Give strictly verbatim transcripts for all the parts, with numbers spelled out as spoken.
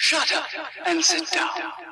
Shut up and sit down.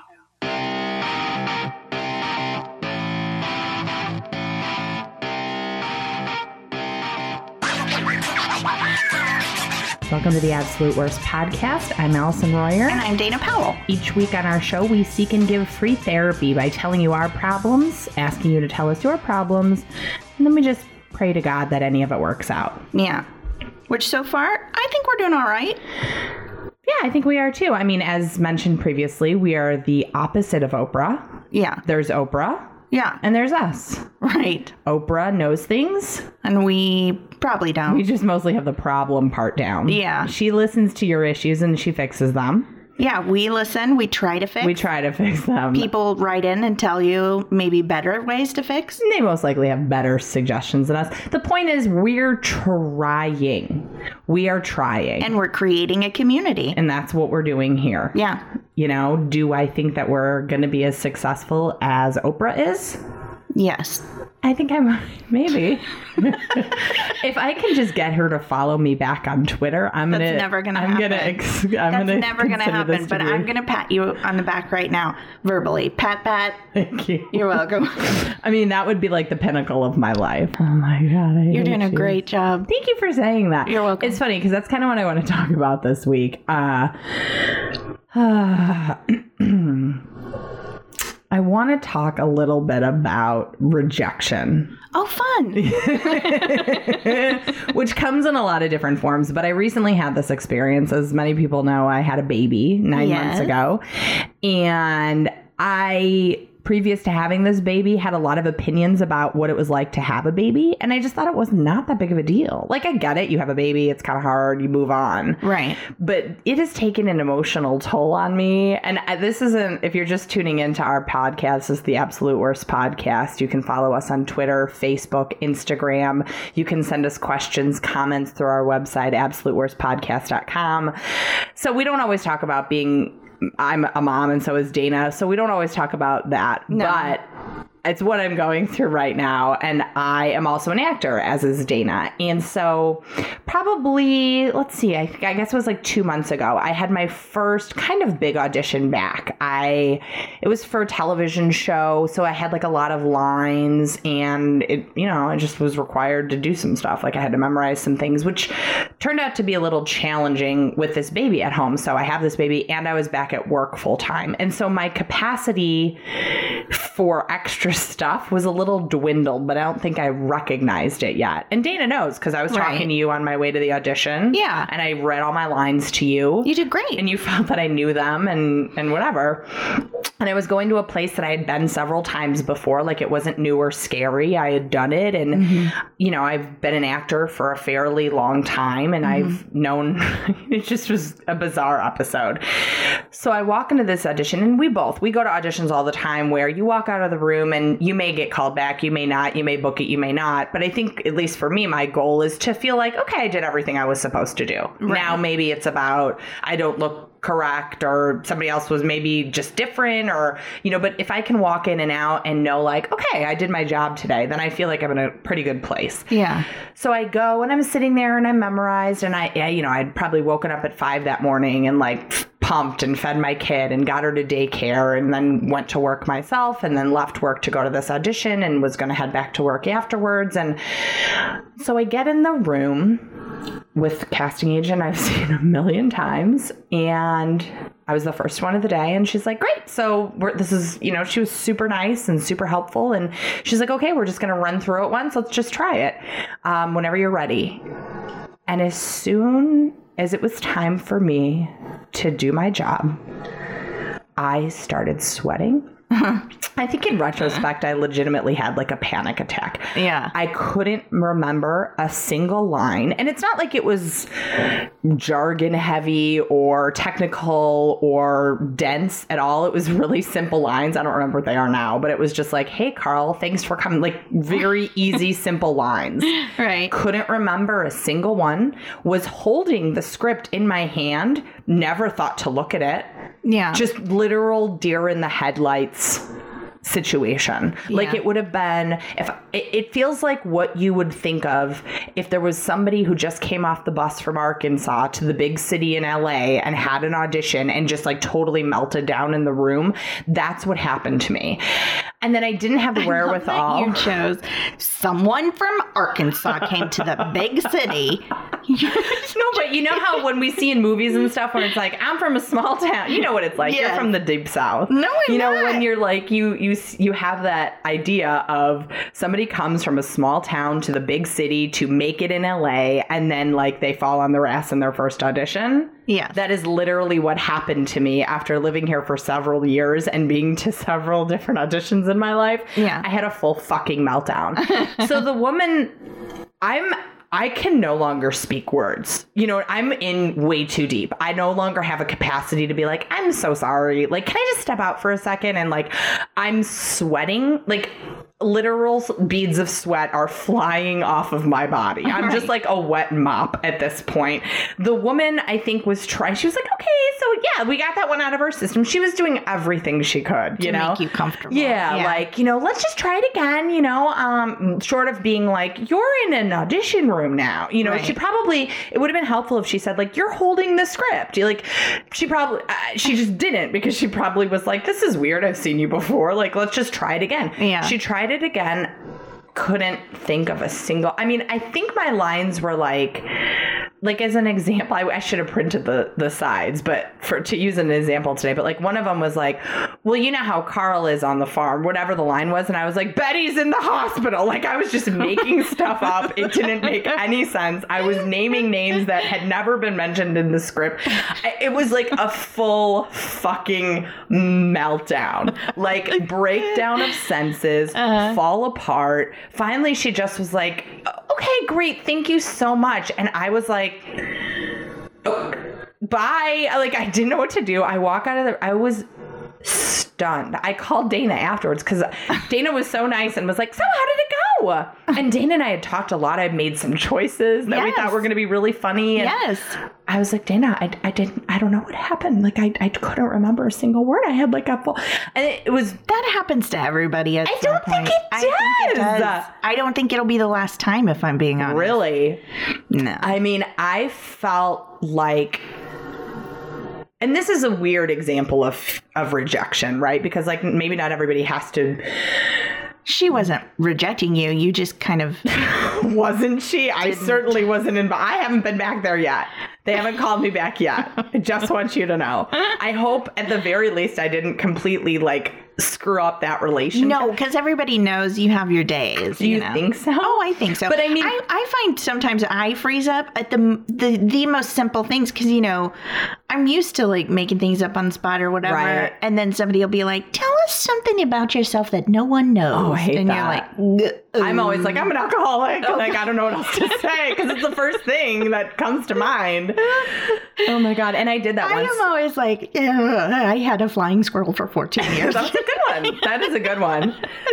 Welcome to the Absolute Worst Podcast. I'm Allison Royer. And I'm Dana Powell. Each week on our show, we seek and give free therapy by telling you our problems, asking you to tell us your problems, and then we just pray to God that any of it works out. Yeah. Which so far, I think we're doing all right. Yeah, I think we are too. I mean, as mentioned previously, we are the opposite of Oprah. Yeah. There's Oprah. Yeah. And there's us. Right. Oprah knows things. And we probably don't. We just mostly have the problem part down. Yeah. She listens to your issues and she fixes them. Yeah, we listen. We try to fix. We try to fix them. People write in and tell you maybe better ways to fix. They most likely have better suggestions than us. The point is, we're trying. We are trying. And we're creating a community. And that's what we're doing here. Yeah. You know, do I think that we're going to be as successful as Oprah is? Yes. I think I'm maybe. If I can just get her to follow me back on Twitter, I'm That's gonna. That's never gonna I'm happen. Gonna ex- I'm That's gonna never gonna happen. But I'm gonna pat you on the back right now, verbally. Pat, pat. Thank you. You're welcome. I mean, that would be like the pinnacle of my life. Oh my God, I You're doing a you. great job. Thank you for saying that. You're welcome. It's funny because that's kind of what I want to talk about this week. Uh, uh, I want to talk a little bit about rejection. Oh, fun. Which comes in a lot of different forms. But I recently had this experience. As many people know, I had a baby nine yes. months ago. And I... previous to having this baby, had a lot of opinions about what it was like to have a baby. And I just thought it was not that big of a deal. Like, I get it. You have a baby. It's kind of hard. You move on. Right. But it has taken an emotional toll on me. And this isn't, if you're just tuning into our podcast, this is the Absolute Worst Podcast. You can follow us on Twitter, Facebook, Instagram. You can send us questions, comments through our website, absolute worst podcast dot com. So we don't always talk about being... I'm a mom and so is Dana. So we don't always talk about that. No. But it's what I'm going through right now. And I am also an actor, as is Dana. And so probably, let's see, I, I guess it was like two months ago, I had my first kind of big audition back. I, it was for a television show. So I had like a lot of lines and it, you know, I just was required to do some stuff. Like I had to memorize some things, which turned out to be a little challenging with this baby at home. So I have this baby and I was back at work full time. And so my capacity for extra stuff was a little dwindled, but I don't think I recognized it yet. And Dana knows because I was right. talking to you on my way to the audition. Yeah. And I read all my lines to you. You did great. And you felt that I knew them and, and whatever. And I was going to a place that I had been several times before. Like it wasn't new or scary. I had done it. And, mm-hmm. you know, I've been an actor for a fairly long time and mm-hmm. I've known it just was a bizarre episode. So I walk into this audition and we both, we go to auditions all the time where you walk out of the room and you may get called back, you may not, you may book it, you may not. But I think, at least for me, my goal is to feel like, okay, I did everything I was supposed to do. Right. Now maybe it's about, I don't look correct or somebody else was maybe just different or, you know, but if I can walk in and out and know like, okay, I did my job today, then I feel like I'm in a pretty good place. Yeah. So I go and I'm sitting there and I memorized and I, you know, I'd probably woken up at five that morning and like pumped and fed my kid and got her to daycare and then went to work myself and then left work to go to this audition and was going to head back to work afterwards. And so I get in the room with the casting agent I've seen a million times and I was the first one of the day and she's like, great. So we're, this is, you know, she was super nice and super helpful. And she's like, okay, we're just going to run through it once. Let's just try it um, whenever you're ready. And as soon as it was time for me to do my job, I started sweating. I think in retrospect, I legitimately had like a panic attack. Yeah. I couldn't remember a single line. And it's not like it was jargon heavy or technical or dense at all. It was really simple lines. I don't remember what they are now, but it was just like, hey, Carl, thanks for coming. Like very easy, simple lines. Right. Couldn't remember a single one. Was holding the script in my hand. Never thought to look at it. Yeah. Just literal deer in the headlights situation. Yeah. Like it would have been, if it, it feels like what you would think of if there was somebody who just came off the bus from Arkansas to the big city in L A and had an audition and just like totally melted down in the room. That's what happened to me. And then I didn't have the wherewithal. I love that you chose someone from Arkansas came to the big city. No, but you know how when we see in movies and stuff when it's like, I'm from a small town, you know what it's like. Yes. You're from the deep south. No, I'm You know, not. when you're like, you, you, you have that idea of somebody comes from a small town to the big city to make it in L A and then like they fall on their ass in their first audition. Yeah. That is literally what happened to me after living here for several years and being to several different auditions in my life. Yeah. I had a full fucking meltdown. So the woman, I'm, I can no longer speak words. You know, I'm in way too deep. I no longer have a capacity to be like, I'm so sorry. Like, can I just step out for a second? And like, I'm sweating. Like, literal beads of sweat are flying off of my body. I'm Right. just like a wet mop at this point. The woman, I think, was trying. She was like, okay, so yeah, we got that one out of her system. She was doing everything she could, you to know, make you comfortable. Yeah, like, you know, let's just try it again, you know, um, short of being like, you're in an audition room now. You know, Right. she probably, it would have been helpful if she said, like, you're holding the script. You like, she probably, uh, she just didn't because she probably was like, this is weird. I've seen you before. Like, let's just try it again. Yeah. She tried it again. Couldn't think of a single, I mean, I think my lines were like, like as an example, I, I should have printed the, the sides, but for to use an example today, but like one of them was like, well, you know how Carl is on the farm, whatever the line was. And I was like, Betty's in the hospital. Like I was just making stuff up. It didn't make any sense. I was naming names that had never been mentioned in the script. I, it was like a full fucking meltdown, like breakdown of senses, uh-huh. fall apart. Finally, she just was like, okay, great. Thank you so much. And I was like, oh, bye. Like, I didn't know what to do. I walk out of the, I was stunned. I called Dana afterwards because Dana was so nice and was like, so how did it go? And Dana and I had talked a lot. I'd made some choices that yes. we thought were going to be really funny. And yes. I was like, Dana, I, I didn't, I don't know what happened. Like, I, I couldn't remember a single word. I had like a full, and it, it was. That happens to everybody at I some don't point. think it does. I think it does. I don't think it'll be the last time, if I'm being honest. Really? No. I mean, I felt like, and this is a weird example of, of rejection, right? Because like maybe not everybody has to. She wasn't rejecting you. You just kind of. Wasn't she? I certainly wasn't in. I haven't been back there yet. They haven't called me back yet. I just want you to know. I hope at the very least I didn't completely like screw up that relationship. No, because everybody knows you have your days. Do you, you know? think so? Oh, I think so. But I mean, I, I find sometimes I freeze up at the the, the most simple things because, you know, I'm used to like making things up on the spot or whatever. Right. And then somebody will be like, tell us something about yourself that no one knows. Oh, I hate and that. you're like, I'm always like, I'm an alcoholic. Like, I don't know what else to say because it's the first thing that comes to mind. Oh my God. And I did that I once. am always like, I had a flying squirrel for fourteen years. That's a good one. That is a good one.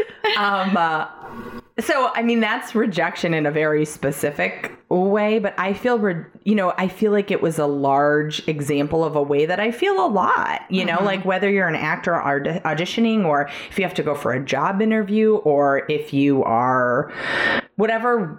Um, uh, so, I mean, that's rejection in a very specific way, but I feel, re- you know, I feel like it was a large example of a way that I feel a lot, you know, mm-hmm. like whether you're an actor aud- auditioning or if you have to go for a job interview or if you are whatever,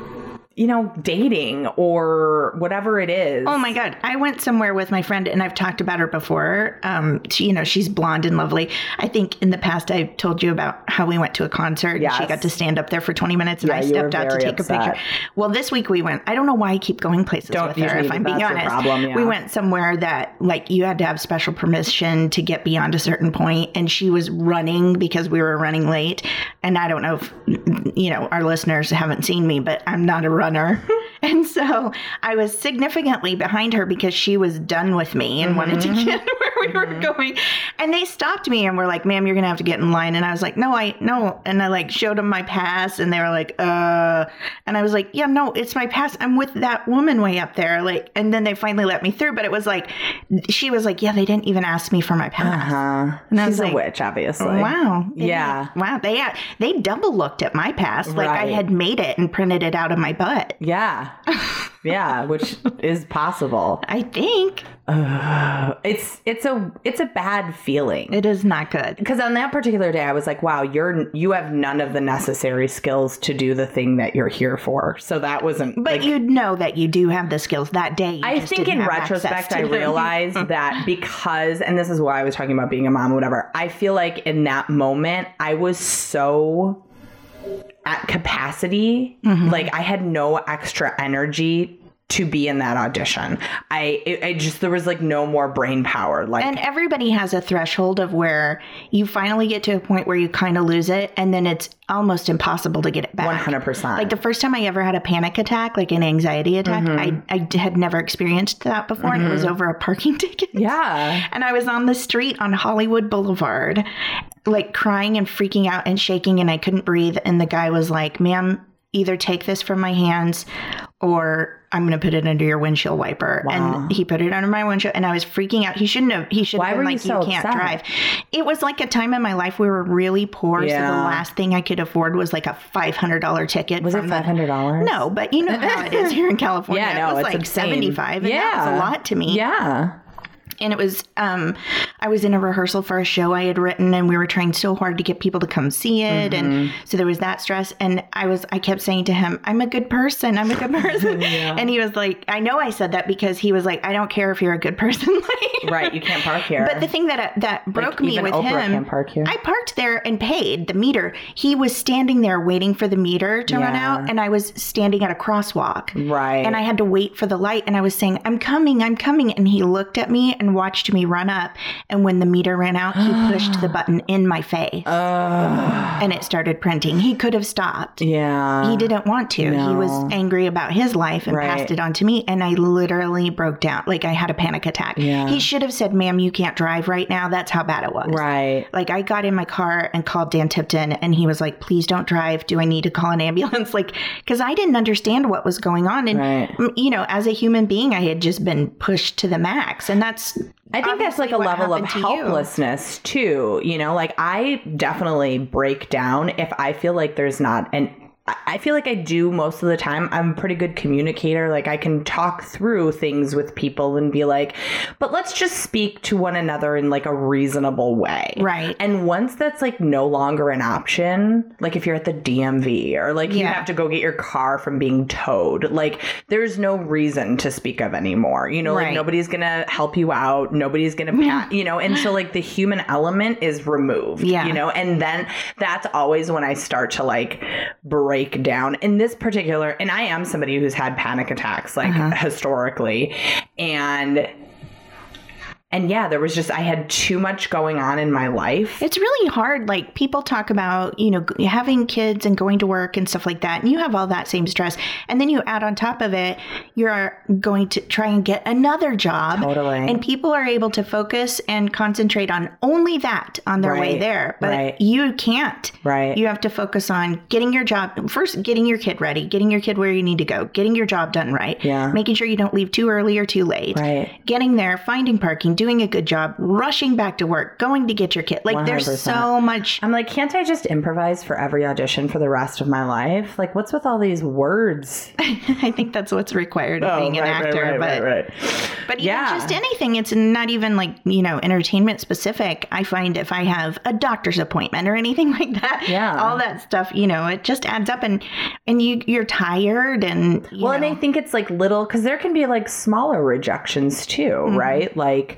you know, dating or whatever it is. Oh my God. I went somewhere with my friend and I've talked about her before. Um, she, you know, she's blonde and lovely. I think in the past I've told you about how we went to a concert yes. and she got to stand up there for twenty minutes and yeah, I stepped out to take upset. a picture. Well, this week we went, I don't know why I keep going places don't with her, if I'm being honest. Problem, yeah. We went somewhere that like you had to have special permission to get beyond a certain point and she was running because we were running late. And I don't know if, you know, our listeners haven't seen me, but I'm not a runner. And so I was significantly behind her because she was done with me and mm-hmm. wanted to get where we mm-hmm. were going. And they stopped me and were like, ma'am, you're going to have to get in line. And I was like, no, I, no. And I like showed them my pass and they were like, uh, and I was like, yeah, no, it's my pass. I'm with that woman way up there. Like, and then they finally let me through. But it was like, she was like, yeah, they didn't even ask me for my pass. Uh-huh. And I She's was like, a witch, obviously. Wow. They yeah. Did. Wow. They, they double looked at my pass. Like right. I had made it and printed it out of my butt. Yeah. Yeah, which is possible. I think. uh, it's it's a it's a bad feeling. It is not good. Because on that particular day, I was like, wow, you're you have none of the necessary skills to do the thing that you're here for. So that wasn't. But like, you know that you do have the skills that day. You I just think didn't in have retrospect, access I to them. realized that because, and this is why I was talking about being a mom or whatever, I feel like in that moment, I was so at capacity. Mm-hmm. Like I had no extra energy to be in that audition. I, it, I just, there was like no more brain power. Like, and everybody has a threshold of where you finally get to a point where you kind of lose it. And then it's almost impossible to get it back. one hundred percent. Like the first time I ever had a panic attack, like an anxiety attack, mm-hmm. I, I had never experienced that before. Mm-hmm. And it was over a parking ticket. Yeah. And I was on the street on Hollywood Boulevard, like crying and freaking out and shaking, and I couldn't breathe. And the guy was like, ma'am, either take this from my hands or I'm going to put it under your windshield wiper. Wow. And he put it under my windshield and I was freaking out. He shouldn't have, he should Why have been were like, you, so you can't upset? drive. It was like a time in my life we were really poor. Yeah. So the last thing I could afford was like a five hundred dollars ticket. Was it five hundred dollars? The, no, but you know how it is here in California. Yeah, no, it was it's like insane. seventy-five and yeah. that was a lot to me. Yeah. And it was, um, I was in a rehearsal for a show I had written and we were trying so hard to get people to come see it. Mm-hmm. And so there was that stress. And I was, I kept saying to him, I'm a good person. I'm a good person. yeah. And he was like, I know I said that because he was like, I don't care if you're a good person. like, right. You can't park here. But the thing that, that broke like, me even with Oprah him, can't park here. I parked there and paid the meter. He was standing there waiting for the meter to yeah. run out. And I was standing at a crosswalk. Right. And I had to wait for the light. And I was saying, I'm coming, I'm coming. And he looked at me and watched me run up, and when the meter ran out, he pushed the button in my face, uh, and it started printing. He could have stopped. Yeah, he didn't want to. No. He was angry about his life and right. passed it on to me, and I literally broke down. Like I had a panic attack. Yeah. He should have said, "Ma'am, you can't drive right now." That's how bad it was. Right. Like I got in my car and called Dan Tipton, and he was like, "Please don't drive. Do I need to call an ambulance?" Like, because I didn't understand what was going on, and right. you know, as a human being, I had just been pushed to the max, and that's. I think that's like a level of helplessness too. You know, like I definitely break down if I feel like there's not an I feel like I do most of the time. I'm a pretty good communicator. Like I can talk through things with people and be like, but let's just speak to one another in like a reasonable way. Right. And once that's like no longer an option, like if you're at the D M V or like you yeah. have to go get your car from being towed, like there's no reason to speak of anymore. You know, right. like nobody's going to help you out. Nobody's going to pat, you know, and so like the human element is removed, yeah. you know, and then that's always when I start to like break break down in this particular, and I am somebody who's had panic attacks like uh-huh. historically, and And yeah, there was just, I had too much going on in my life. It's really hard. Like people talk about, you know, having kids and going to work and stuff like that. And you have all that same stress. And then you add on top of it, you're going to try and get another job. Totally. And people are able to focus and concentrate on only that on their right. way there. But right. you can't. Right. You have to focus on getting your job, first getting your kid ready, getting your kid where you need to go, getting your job done right. Yeah. Making sure you don't leave too early or too late. Right. Getting there, finding parking, doing a good job, rushing back to work, going to get your kid. Like one hundred percent. There's so much. I'm like, can't I just improvise for every audition for the rest of my life? Like, what's with all these words? I think that's what's required of oh, being an right, actor. right, but right, right. but even yeah. just anything, it's not even like, you know, entertainment specific. I find if I have a doctor's appointment or anything like that, yeah. all that stuff, you know, it just adds up and and you you're tired and you well, know. and I think it's like little, because there can be like smaller rejections too, mm-hmm. right? Like,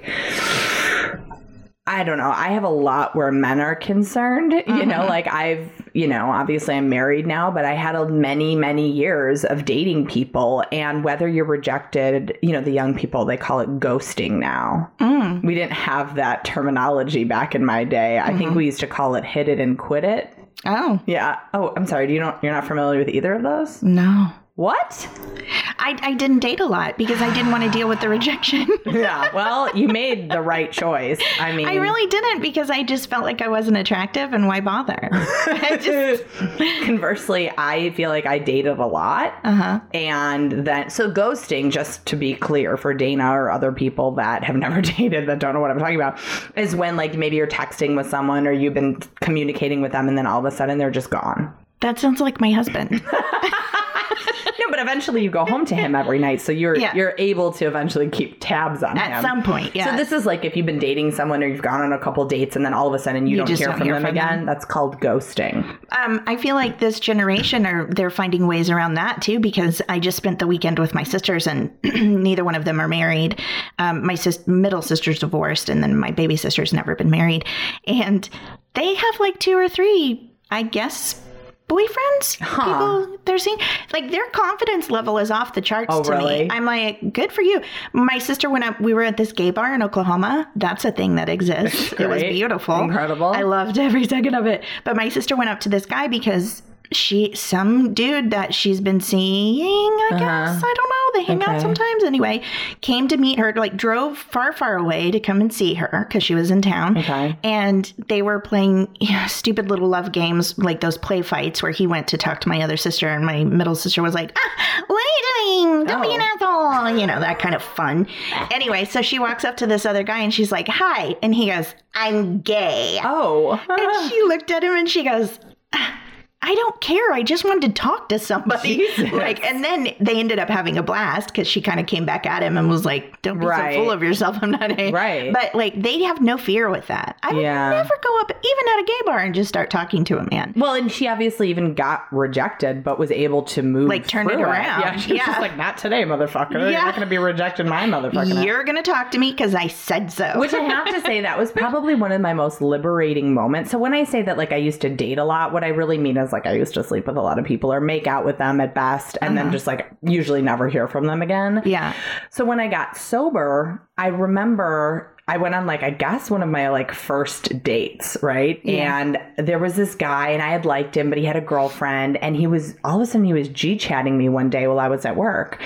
I don't know. I have a lot where men are concerned, you mm-hmm. know, like I've, you know, obviously I'm married now, but I had a many, many years of dating people, and whether you're rejected, you know, the young people, they call it ghosting now. Mm. We didn't have that terminology back in my day. I mm-hmm. think we used to call it hit it and quit it. Oh, yeah. Oh, I'm sorry. Do you don't, you're not familiar with either of those? No. What? I, I didn't date a lot because I didn't want to deal with the rejection. Yeah, well, you made the right choice. I mean, I really didn't, because I just felt like I wasn't attractive, and why bother? I just... Conversely, I feel like I dated a lot. Uh-huh. And then, so ghosting, just to be clear for Dana or other people that have never dated that don't know what I'm talking about, is when like maybe you're texting with someone or you've been communicating with them and then all of a sudden they're just gone. That sounds like my husband. No, No, but eventually you go home to him every night, so you're Yeah. you're able to eventually keep tabs on him At some point, yeah. So this is like if you've been dating someone or you've gone on a couple dates and then all of a sudden you, You don't just hear don't from hear them from again. them. That's called ghosting. Um, I feel like this generation are they're finding ways around that too, because I just spent the weekend with my sisters and neither one of them are married. Um, my sis- middle sister's divorced, and then my baby sister's never been married, and they have like two or three, I guess, boyfriends. Huh. People they're seeing, like, their confidence level is off the charts Oh, to really? me. I'm like, good for you. My sister went up. We were at this gay bar in Oklahoma. That's a thing that exists. It was Great. beautiful, Incredible. I loved every second of it. But my sister went up to this guy because she, some dude that she's been seeing, I guess, Uh-huh. I don't know. They hang out Okay. sometimes anyway. Came to meet her, like drove far, far away to come and see her because she was in town. Okay. And they were playing yeah, stupid little love games, like those play fights where he went to talk to my other sister and my middle sister was like, ah, what are you doing? Don't be an asshole. You know, that kind of fun. Anyway, so she walks up to this other guy and she's like, hi. And he goes, I'm gay. Oh. And she looked at him and she goes, "Ah, I don't care. I just wanted to talk to somebody." Jesus. Like, and then they ended up having a blast because she kind of came back at him and was like, "Don't be Right. so full of yourself. I'm not a Right. But like, they have no fear with that. I would Yeah. never go up even at a gay bar and just start talking to a man. Well, and she obviously even got rejected, but was able to move, Like, turn it through around. Yeah, she was Yeah. just like, not today, motherfucker. You're Yeah. not going to be rejecting my motherfucker. You're gonna talk to me because I said so. Which I have to say, that was probably one of my most liberating moments. So when I say that, like, I used to date a lot, what I really mean is, like, I used to sleep with a lot of people or make out with them at best, and then just, like, usually never hear from them again. Yeah. So when I got sober, I remember I went on, like, I guess one of my, like, first dates, right? Yeah. And there was this guy, and I had liked him, but he had a girlfriend, and he was, all of a sudden, he was G-chatting me one day while I was at work.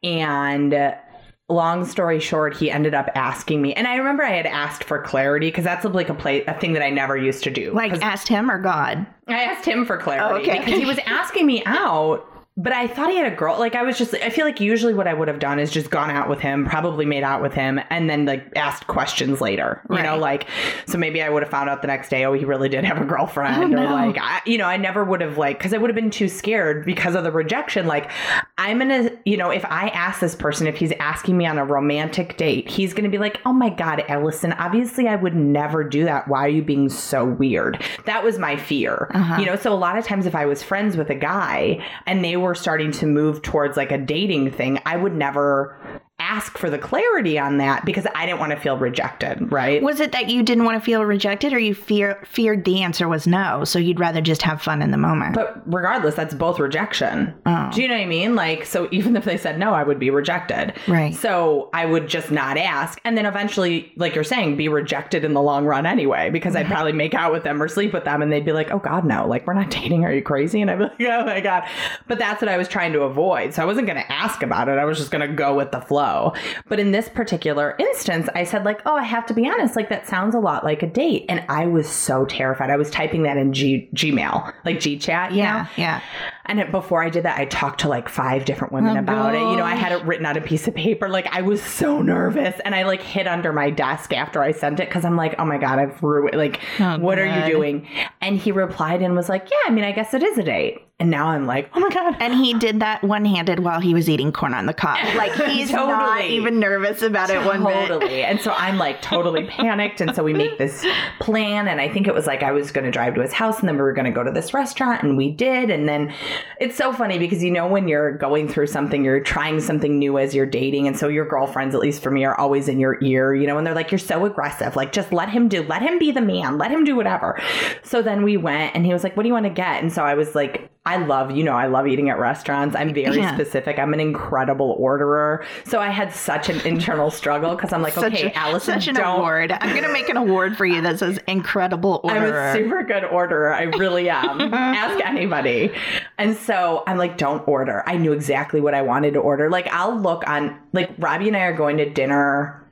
And uh, long story short, he ended up asking me, and I remember I had asked for clarity, because that's, like, a play, a thing that I never used to do. Like, 'Cause asked him or God? I asked him for clarity, Oh, okay. because he was asking me out. But I thought he had a girl. Like, I was just, I feel like usually what I would have done is just gone out with him, probably made out with him, and then, like, asked questions later. You Right. know, like, so maybe I would have found out the next day, oh, he really did have a girlfriend. Oh, or, no. like, I, you know, I never would have, like, because I would have been too scared because of the rejection. Like, I'm going to, you know, if I ask this person, if he's asking me on a romantic date, he's going to be like, oh, my God, Allison, obviously I would never do that. Why are you being so weird? That was my fear. Uh-huh. You know, so a lot of times if I was friends with a guy and they were starting to move towards, like, a dating thing, I would never ask for the clarity on that because I didn't want to feel rejected, right? Was it that you didn't want to feel rejected, or you fear feared the answer was no, so you'd rather just have fun in the moment? But regardless, that's both rejection. Oh. Do you know what I mean? Like, so even if they said no, I would be rejected. Right. So I would just not ask. And then eventually, like you're saying, be rejected in the long run anyway, because I'd probably make out with them or sleep with them and they'd be like, oh God, no, like, we're not dating. Are you crazy? And I'd be like, oh my God. But that's what I was trying to avoid. So I wasn't going to ask about it. I was just going to go with the flow. But in this particular instance, I said, like, oh, I have to be honest, like, that sounds a lot like a date. And I was so terrified. I was typing that in G- Gmail, like G chat. You Yeah, know? yeah. And it, before I did that, I talked to like five different women Oh, about it. You know, I gosh. had it written on a piece of paper. Like, I was so nervous. And I like hid under my desk after I sent it because I'm like, oh my God, I've ruined, like, Oh, what are God. you doing? And he replied and was like, yeah, I mean, I guess it is a date. And now I'm like, oh my God. And he did that one-handed while he was eating corn on the cob. Like, he's not Totally. even nervous about it one bit. Totally. And so I'm like totally panicked. And so we make this plan. And I think it was like I was going to drive to his house and then we were going to go to this restaurant. And we did. And then it's so funny because, you know, when you're going through something, you're trying something new as you're dating. And so your girlfriends, at least for me, are always in your ear, you know, and they're like, you're so aggressive. Like, just let him do, let him be the man. Let him do whatever. So then we went and he was like, what do you want to get? And so I was like, I love, you know, I love eating at restaurants. I'm very Yeah. specific. I'm an incredible orderer. So I had such an internal struggle because I'm like, Such okay, a- Allison, such an don't. award. I'm going to make an award for you that says incredible I'm orderer. a super good orderer. I really am. Ask anybody. And so I'm like, don't order. I knew exactly what I wanted to order. Like, I'll look on, like, Robbie and I are going to dinner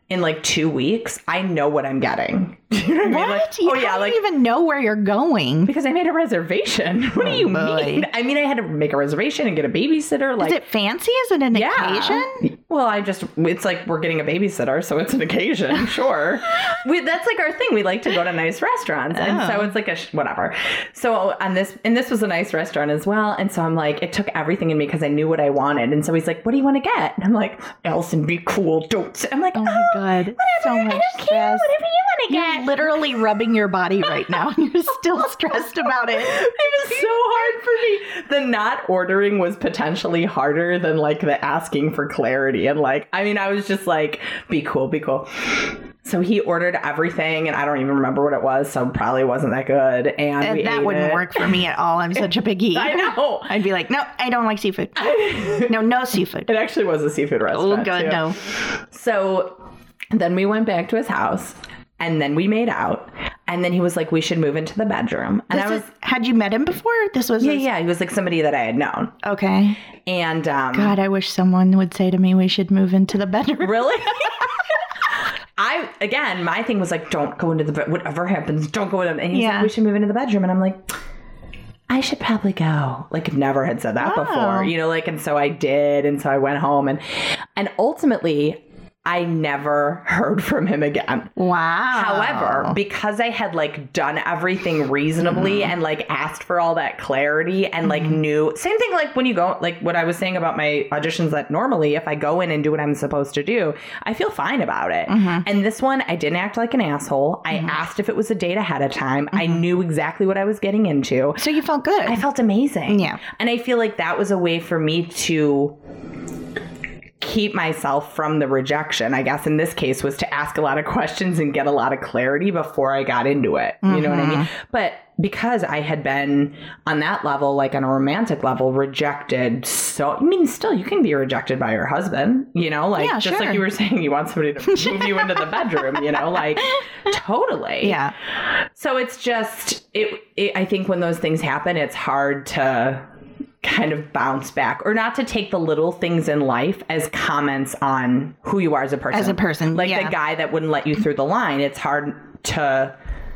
in like two weeks, I know what I'm getting. You know what, What? I mean? Like, You oh yeah, don't like even know where you're going. because I made a reservation. What do you boy. mean? I mean, I had to make a reservation and get a babysitter. Like, Is it fancy? Is it an yeah. occasion? Well, I just, it's like we're getting a babysitter, so it's an occasion, sure. we, that's like our thing. We like to go to nice restaurants. And Oh. so it's like a, sh- whatever. So on this, and this was a nice restaurant as well. And so I'm like, it took everything in me because I knew what I wanted. And so he's like, what do you want to get? And I'm like, Allison, be cool. Don't. Say. I'm like, Oh oh, my God. So whatever. much I don't care. stress. Whatever you want to You're get. literally rubbing your body right now. You're still stressed about it. It was so hard for me. The not ordering was potentially harder than like the asking for clarity. And like, I mean, I was just like, be cool, be cool. So he ordered everything and I don't even remember what it was. So probably wasn't that good. And, And we that ate wouldn't it. work for me at all. I'm such a picky eater. I know. I'd be like, no, I don't like seafood. No, no seafood. It actually was a seafood Oh, restaurant. God, too. no. So then we went back to his house and then we made out. And then he was like, we should move into the bedroom. And This I was, is, had you met him before? This was yeah, his- yeah. He was like somebody that I had known. Okay. And, um, God, I wish someone would say to me we should move into the bedroom. really? I, again, my thing was like, don't go into the bed. Whatever happens, don't go in. And he's Yeah. like, we should move into the bedroom. And I'm like, I should probably go. Like, never had said that Oh. before, you know, like, and so I did. And so I went home and, and ultimately I never heard from him again. Wow. However, because I had like done everything reasonably Mm-hmm. and like asked for all that clarity and like knew, same thing like when you go, like what I was saying about my auditions, that normally if I go in and do what I'm supposed to do, I feel fine about it. Mm-hmm. And this one, I didn't act like an asshole. I asked if it was a date ahead of time. I knew exactly what I was getting into. So you felt good. I felt amazing. Yeah. And I feel like that was a way for me to keep myself from the rejection, I guess in this case, was to ask a lot of questions and get a lot of clarity before I got into it. You know what I mean? But because I had been on that level, like on a romantic level, rejected. So, I mean, still, you can be rejected by your husband, you know, like Yeah, just sure. like you were saying, you want somebody to move you into the bedroom, you know, like totally. Yeah. So it's just, it, it, I think when those things happen, it's hard to kind of bounce back or not to take the little things in life as comments on who you are as a person. As a person, Like yeah. the guy that wouldn't let you through the line. It's hard to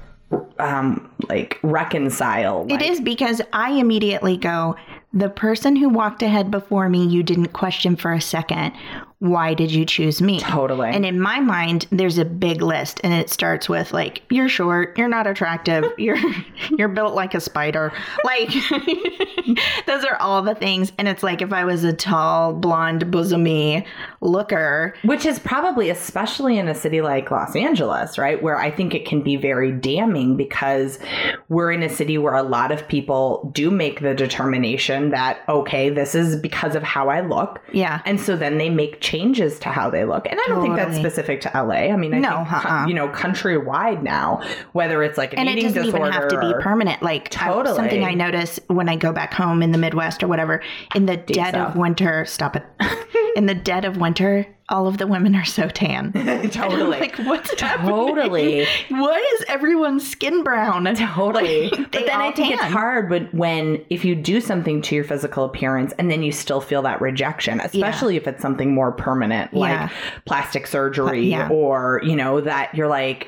um like reconcile. It like, is because I immediately go, the person who walked ahead before me, you didn't question for a second. Why did you choose me? Totally. And in my mind, there's a big list, and it starts with like, you're short, you're not attractive, you're you're built like a spider. Like those are all the things. And it's like if I was a tall, blonde, bosomy looker. Which is probably, especially in a city like Los Angeles, right? Where I think it can be very damning because we're in a city where a lot of people do make the determination that, okay, this is because of how I look. Yeah. And so then they make changes to how they look. And I don't think that's Totally. specific to L A. I mean, I No, think, uh-uh. you know, countrywide now, whether it's like an And it eating doesn't disorder. even have to be or- permanent. Like I- Totally. something I notice when I go back home in the Midwest or whatever, in the dead so. of winter, stop it. In the dead of winter, all of the women are so tan. Totally. Like, what's Totally. happening? Why is everyone's skin brown? Totally. Like, But they then I all think it's tan. hard when, when if you do something to your physical appearance and then you still feel that rejection, especially if it's something more permanent, like Yeah. plastic surgery Yeah. or, you know, that you're like,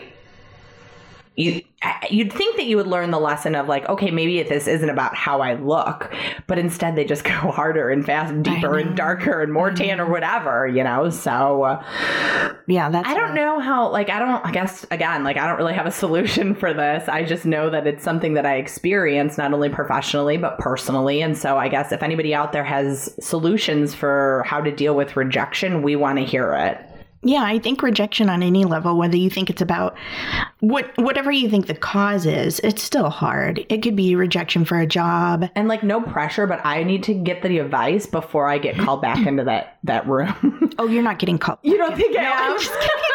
you, you'd think that you would learn the lesson of like, okay, maybe this isn't about how I look, but instead they just go harder and fast and deeper and darker and more tan or whatever, you know? So uh, Yeah, that's I don't know how, like, I don't, I guess, again, like, I don't really have a solution for this. I just know that it's something that I experience not only professionally, but personally. And so I guess if anybody out there has solutions for how to deal with rejection, we want to hear it. Yeah, I think rejection on any level, whether you think it's about what whatever you think the cause is, it's still hard. It could be rejection for a job. And like, no pressure, but I need to get the advice before I get called back into that, that room. Oh, you're not getting called. You don't think I No, am? I'm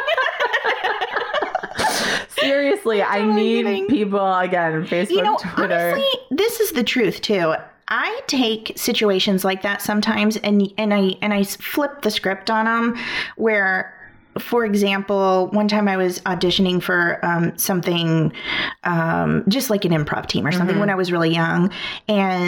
just kidding. Seriously, I need kidding. people, again, Facebook, You know, Twitter. honestly, this is the truth too. I take situations like that sometimes, and and I and I flip the script on them. Where, for example, one time I was auditioning for um, something, um, just like an improv team or something when I was really young, and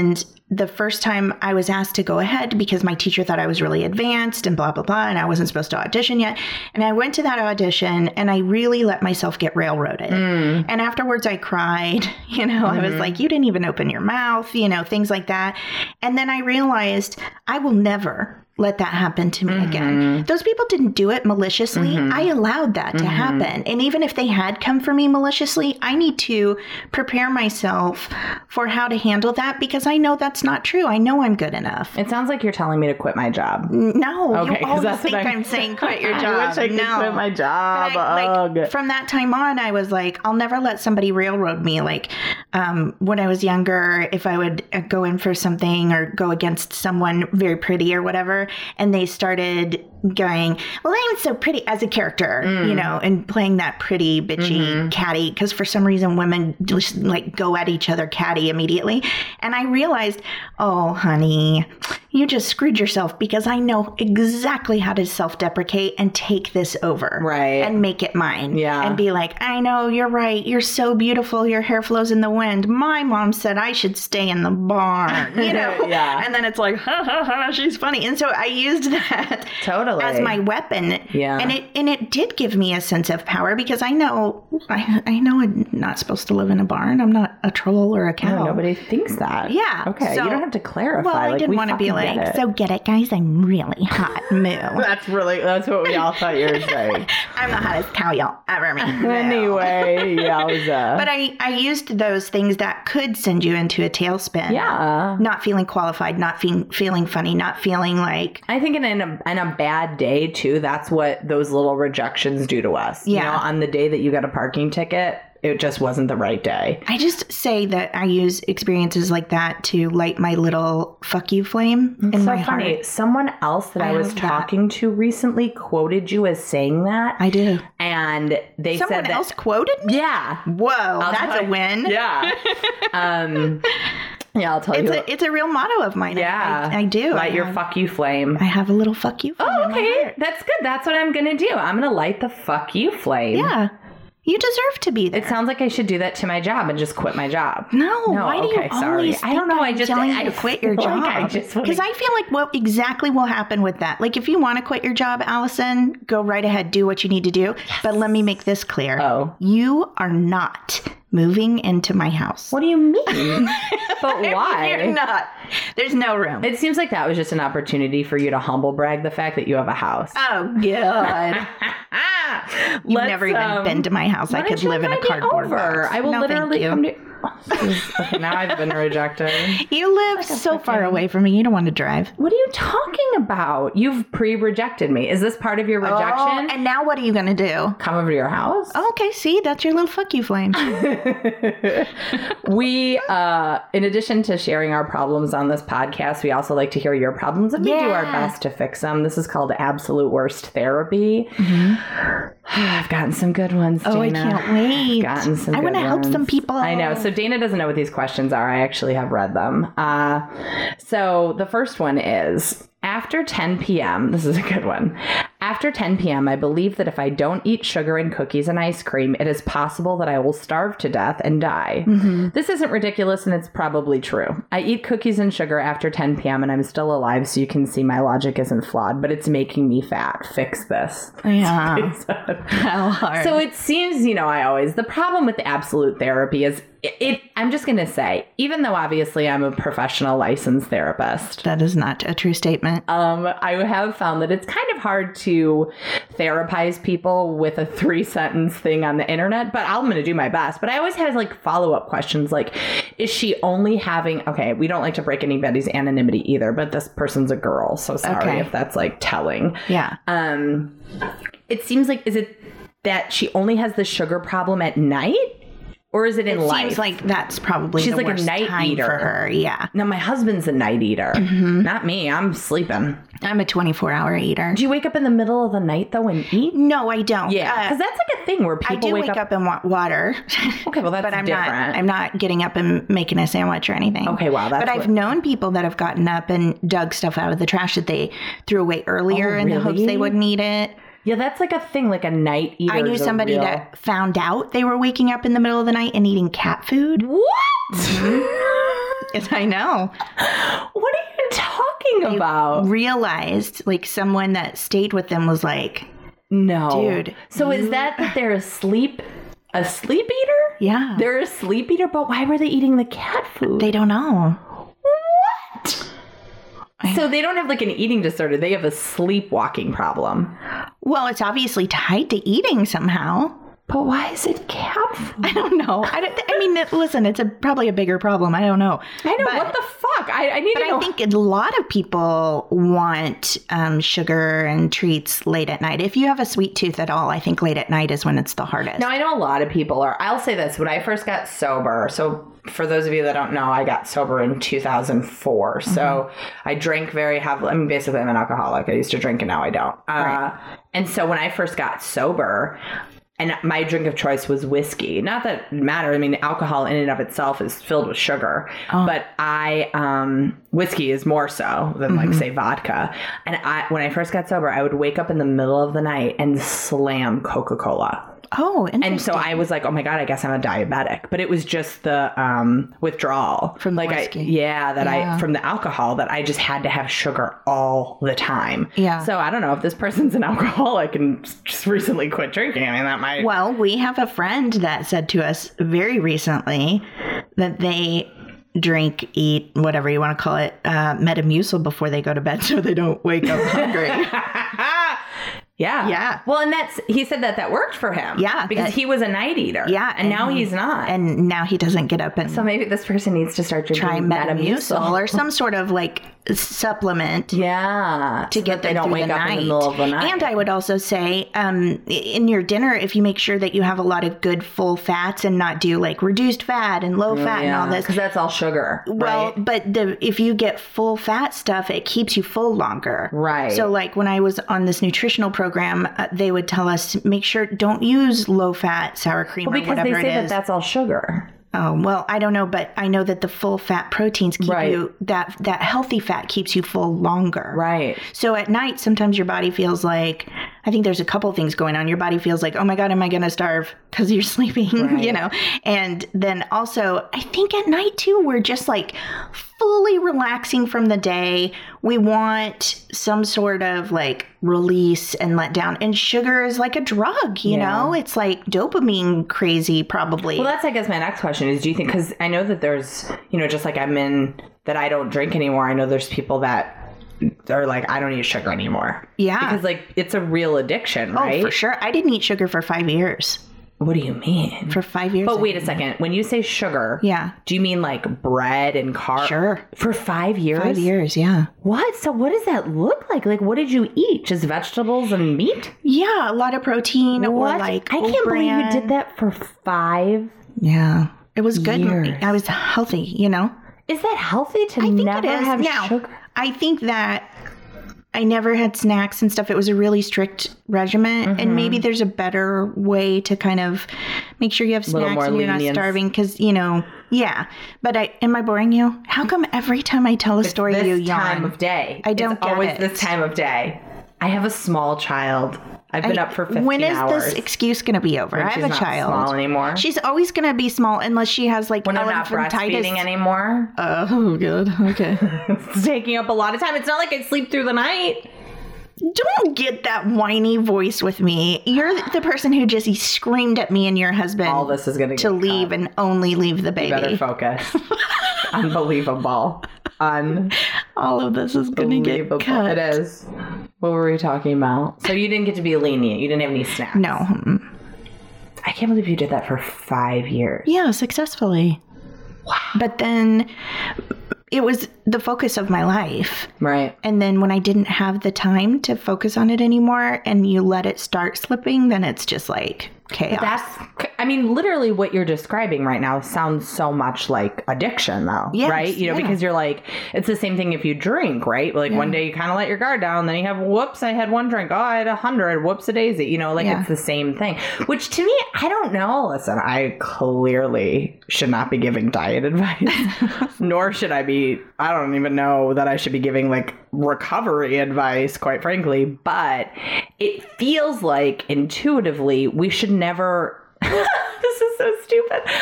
the first time I was asked to go ahead because my teacher thought I was really advanced and blah, blah, blah, and I wasn't supposed to audition yet. And I went to that audition and I really let myself get railroaded. Mm. And afterwards I cried, you know, mm-hmm. I was like, you didn't even open your mouth, you know, things like that. And then I realized I will never let that happen to me mm-hmm. again. Those people didn't do it maliciously. Mm-hmm. I allowed that to mm-hmm. happen. And even if they had come for me maliciously, I need to prepare myself for how to handle that because I know that's not true. I know I'm good enough. It sounds like you're telling me to quit my job. No, okay, you always that's think I'm... I'm saying quit your job. I wish I could no. quit my job. I, like, from that time on, I was like, I'll never let somebody railroad me. Like um, when I was younger, if I would go in for something or go against someone very pretty or whatever, and they started going, well, I'm so pretty as a character, mm. you know, and playing that pretty, bitchy mm-hmm. catty, because for some reason women just like go at each other catty immediately. And I realized, oh, honey, you just screwed yourself because I know exactly how to self-deprecate and take this over. Right. And make it mine. Yeah. And be like, I know, you're right. You're so beautiful. Your hair flows in the wind. My mom said I should stay in the barn, you know? Yeah. And then it's like, ha, ha, ha, she's funny. And so I used that totally as my weapon. Yeah. And it and it did give me a sense of power because I know I, I know I'm not supposed to live in a barn. I'm not a troll or a cow. No, nobody thinks that. Yeah. Okay. So, you don't have to clarify. Well, I like, didn't want to be like, get so get it, guys. I'm really hot. Moo. That's really, that's what we all thought you were saying. I'm the hottest cow y'all ever meet. Anyway, yowza. But I, I used those things that could send you into a tailspin. Yeah. Not feeling qualified, not fe- feeling funny, not feeling like... I think in a, in a bad day, too, that's what those little rejections do to us. Yeah. You know, on the day that you got a parking ticket, it just wasn't the right day. I just say that I use experiences like that to light my little fuck you flame it's in so my funny. heart. Someone else that I, I was talking that. to recently quoted you as saying that. I do. And they Someone said that... else quoted me? Yeah. Whoa, I'll that's a win. Yeah. um... Yeah, I'll tell it's you. A, it's a real motto of mine. Yeah. I, I do. Light I your have, fuck you flame. I have a little fuck you flame. Oh, in my okay. heart. That's good. That's what I'm going to do. I'm going to light the fuck you flame. Yeah. You deserve to be there. It sounds like I should do that to my job and just quit my job. No, no why do okay, you sorry. always I don't know. I just telling I, you to quit your job. Like I just because wanna... I feel like what exactly will happen with that. Like if you want to quit your job, Allison, go right ahead, do what you need to do. Yes. But let me make this clear. Oh, you are not moving into my house. What do you mean? But why? You're not. There's no room. It seems like that was just an opportunity for you to humble brag the fact that you have a house. Oh, God. You've Let's, never even um, been to my house. I could live in a cardboard over. box. I will no, literally come to... Okay, now I've been rejected. You live like so fucking... far away from me. You don't want to drive. What are you talking about? You've pre-rejected me. Is this part of your rejection? Oh, and now what are you going to do? Come over to your house? Oh, okay, see? That's your little fuck you flame. We, uh, in addition to sharing our problems on this podcast, we also like to hear your problems and we yeah. do our best to fix them. This is called Absolute Worst Therapy. Mm-hmm. I've gotten some good ones, Dana. Oh, I can't wait. I've gotten some I want to help some people. I know. So Dana doesn't know what these questions are. I actually have read them. Uh, so the first one is, after ten p.m., this is a good one. After ten p.m., I believe that if I don't eat sugar and cookies and ice cream, it is possible that I will starve to death and die. Mm-hmm. This isn't ridiculous, and it's probably true. I eat cookies and sugar after ten p.m., and I'm still alive, so you can see my logic isn't flawed, but it's making me fat. Fix this. Yeah. How hard. So it seems, you know, I always, the problem with the absolute therapy is, it, it I'm just going to say, even though obviously I'm a professional licensed therapist. That is not a true statement. Um, I have found that it's kind of hard to therapize people with a three sentence thing on the internet, but I'm going to do my best. But I always have like follow up questions like, is she only having, okay, we don't like to break anybody's anonymity either, but this person's a girl. So sorry okay. if that's like telling. Yeah. Um, it seems like, is it that she only has the sugar problem at night? Or is it in it life? It seems like that's probably She's the like worst a night time eater for her. Yeah. No, my husband's a night eater. Mm-hmm. Not me. I'm sleeping. I'm a twenty-four hour eater. Do you wake up in the middle of the night though and eat? No, I don't. Yeah, because uh, that's like a thing where people I do wake, wake up... up and want water. Okay, well that's but I'm different. Not, I'm not getting up and making a sandwich or anything. Okay, wow. That's but I've what... known people that have gotten up and dug stuff out of the trash that they threw away earlier oh, in really? the hopes they wouldn't eat it. Yeah, that's like a thing, like a night eater. I knew somebody real... that found out they were waking up in the middle of the night and eating cat food. What? Mm-hmm. I know. What are you talking about? Realized, like, someone that stayed with them was like, no. dude. So is that that they're a sleep, a sleep eater? Yeah. They're a sleep eater, but why were they eating the cat food? They don't know. What? So they don't have like an eating disorder. They have a sleepwalking problem. Well, it's obviously tied to eating somehow. But why is it cat food? I don't know. I, don't, I mean, listen, it's a probably a bigger problem. I don't know. I know. But, what the fuck? I, I need but to know. I think a lot of people want um, sugar and treats late at night. If you have a sweet tooth at all, I think late at night is when it's the hardest. Now, I know a lot of people are. I'll say this. When I first got sober, so for those of you that don't know, I got sober in two thousand four. Mm-hmm. So I drank very heavily. I mean, basically, I'm an alcoholic. I used to drink and now I don't. Right. Uh, and so when I first got sober, and my drink of choice was whiskey. Not that it matters. I mean, alcohol in and of itself is filled with sugar. Oh. But I, um, whiskey is more so than, like, mm-hmm. say, vodka. And I, when I first got sober, I would wake up in the middle of the night and slam Coca-Cola. Oh, interesting. And so I was like, oh my God, I guess I'm a diabetic. But it was just the um, withdrawal. From the like whiskey. I, yeah, that yeah. I, from the alcohol, that I just had to have sugar all the time. Yeah. So I don't know if this person's an alcoholic and just recently quit drinking. I mean, that might. Well, we have a friend that said to us very recently that they drink, eat, whatever you want to call it, uh, Metamucil before they go to bed so they don't wake up hungry. Yeah. Yeah. Well, and that's, he said that that worked for him. Yeah. Because that, he was a night eater. Yeah. And, and now he's not. And now he doesn't get up and. So maybe this person needs to start drinking try Metamucil, Metamucil or some sort of like supplement. Yeah. To so get them they don't through wake the up night. in the middle of the night. And I would also say, um, in your dinner, if you make sure that you have a lot of good full fats and not do like reduced fat and low fat yeah, and all this. Because that's all sugar. Well, right? but the, if you get full fat stuff, it keeps you full longer. Right. So like when I was on this nutritional program, uh, they would tell us to make sure don't use low fat sour cream well, or because whatever they say it that is. that's all sugar. Oh, well, I don't know, but I know that the full fat proteins keep right. you, that that healthy fat keeps you full longer. Right. So at night, sometimes your body feels like, I think there's a couple things going on. Your body feels like, oh my God, am I going to starve because you're sleeping, right. you know? And then also, I think at night too, we're just like fully relaxing from the day. We want some sort of like release and let down. And sugar is like a drug, you yeah. know? It's like dopamine crazy, probably. Well, that's, I guess, my next question is, do you think, because I know that there's, you know, just like I'm in, that I don't drink anymore, I know there's people that are like, I don't eat sugar anymore. Yeah. Because, like, it's a real addiction, right? Oh, for sure. I didn't eat sugar for five years. What do you mean? For five years. But wait a second. When you say sugar, yeah, do you mean like bread and carbs? Sure. For five years? Five years, yeah. What? So what does that look like? Like, what did you eat? Just vegetables and meat? Yeah, a lot of protein. What? Or like I can't believe you did that for five Yeah. It was good. years. I was healthy, you know? Is that healthy to I think never it is. have now, sugar? I think that I never had snacks and stuff. It was a really strict regimen. Mm-hmm. And maybe there's a better way to kind of make sure you have snacks and you're lenience. Not starving. Because, you know, yeah. But I am I boring you? How come every time I tell a it's story this you yawn? time of day. I don't it's get always it. this time of day. I have a small child. I've been I, up for fifteen hours. When is hours. this excuse going to be over? When I have she's a not child. Small anymore. She's always going to be small unless she has like when I'm not breastfeeding anymore. Oh, good. Okay. It's taking up a lot of time. It's not like I sleep through the night. Don't get that whiny voice with me. You're the person who just screamed at me and your husband. All this is going to leave cut. And only leave the baby. You better focus. Unbelievable. Un. All of this is going to get cut. It is. What were we talking about? So you didn't get to be lenient. You didn't have any snacks. No. I can't believe you did that for five years. Yeah, successfully. Wow. But then it was the focus of my life. Right. And then when I didn't have the time to focus on it anymore and you let it start slipping, then it's just like chaos. But that's, I mean, literally what you're describing right now sounds so much like addiction, though. Yes, right? You know, yeah. because you're like, it's the same thing if you drink, right? Like yeah. one day you kind of let your guard down, then you have, whoops, I had one drink. Oh, I had a hundred. Whoops a daisy. You know, like yeah. it's the same thing. Which to me, I don't know. Listen, I clearly should not be giving diet advice, nor should I be, I don't even know that I should be giving like recovery advice, quite frankly. But it feels like intuitively we should never this is so stupid.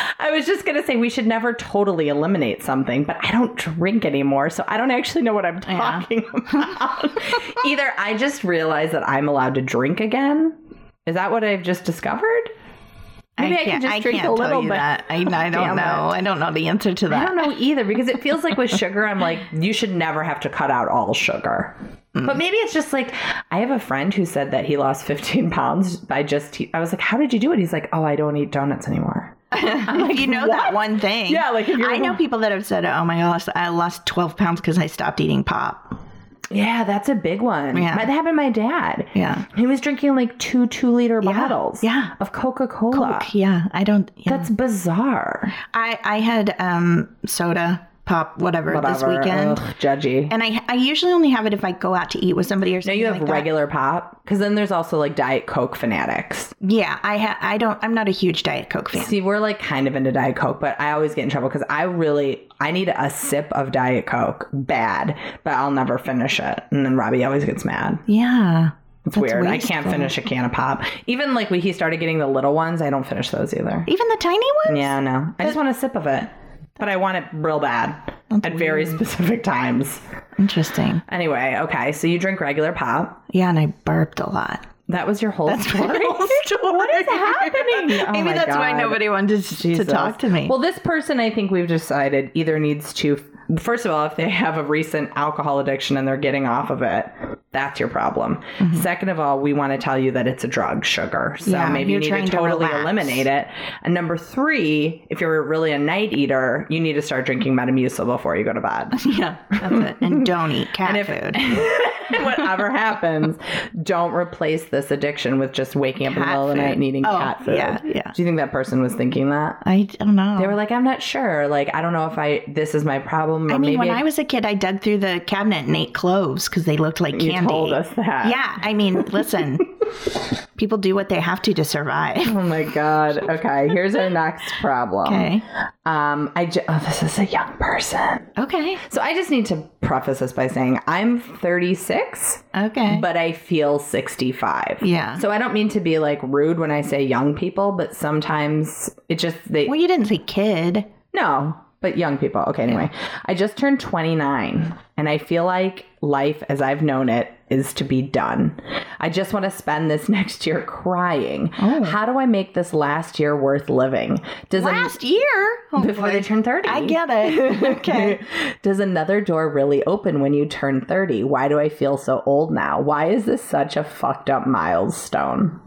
I was just going to say we should never totally eliminate something, but I don't drink anymore, so I don't actually know what I'm talking yeah. about. Either I just realized that I'm allowed to drink again. Is that what I've just discovered? Maybe I, I can just I drink a little bit. That. I, I don't know. It. I don't know the answer to that. I don't know either, because it feels like with sugar, I'm like, you should never have to cut out all sugar. Mm. But maybe it's just like, I have a friend who said that he lost fifteen pounds by just, I was like, how did you do it? He's like, oh, I don't eat donuts anymore. I'm like, you know what? That one thing. Yeah, like if you're I know people that have said, oh my gosh, I lost twelve pounds because I stopped eating pop. Yeah, that's a big one. Yeah. That happened to my dad. Yeah. He was drinking like two two-liter yeah. bottles yeah. of Coca-Cola. Coke, yeah. I don't... Yeah. That's bizarre. I, I had um, soda, pop, whatever, whatever, this weekend. Ugh, judgy. And I I usually only have it if I go out to eat with somebody or No, something you have like regular that. pop? Because then there's also like Diet Coke fanatics. Yeah, I ha- I don't... I'm not a huge Diet Coke fan. See, we're like kind of into Diet Coke, but I always get in trouble because I really... I need a sip of Diet Coke bad, but I'll never finish it. And then Robbie always gets mad. Yeah. It's weird. Wasteful. I can't finish a can of pop. Even like when he started getting the little ones, I don't finish those either. Even the tiny ones? Yeah, no. I just want a sip of it. But I want it real bad That's at weird. very specific times. Interesting. Anyway, okay. So you drink regular pop. Yeah, and I burped a lot. That was your whole That's story? my whole story. What is happening? Oh Maybe that's God. why nobody wanted to, to talk to me. Well, this person, I think we've decided, either needs to, first of all, if they have a recent alcohol addiction and they're getting off of it, that's your problem. Mm-hmm. Second of all, we want to tell you that it's a drug, sugar. So yeah, maybe you need to totally to eliminate it. And number three, if you're really a night eater, you need to start drinking Metamucil before you go to bed. Yeah, that's it. And don't eat cat if, food. Whatever happens, don't replace this addiction with just waking up cat in the middle of the night and eating oh, cat food. Yeah, yeah. Do you think that person was thinking that? I don't know. They were like, I'm not sure. Like, I don't know if I, this is my problem. Or I mean, maybe when I, I was a kid, I dug through the cabinet and ate cloves because they looked like you candy. told us that. Yeah, I mean, listen, people do what they have to to survive. Oh my God. Okay, here's our next problem. Okay. Um, I ju- oh, this is a young person. Okay. So I just need to preface this by saying I'm thirty-six. Okay. But I feel sixty-five. Yeah. So I don't mean to be like rude when I say young people, but sometimes it just they. Well, you didn't say kid. No, but young people. Okay. Anyway, yeah. I just turned twenty-nine, and I feel like life as I've known it is to be done. I just want to spend this next year crying. Oh. How do I make this last year worth living? Does last an- year? Oh, before boy. They turn thirty. I get it. Okay. Does another door really open when you turn thirty? Why do I feel so old now? Why is this such a fucked up milestone?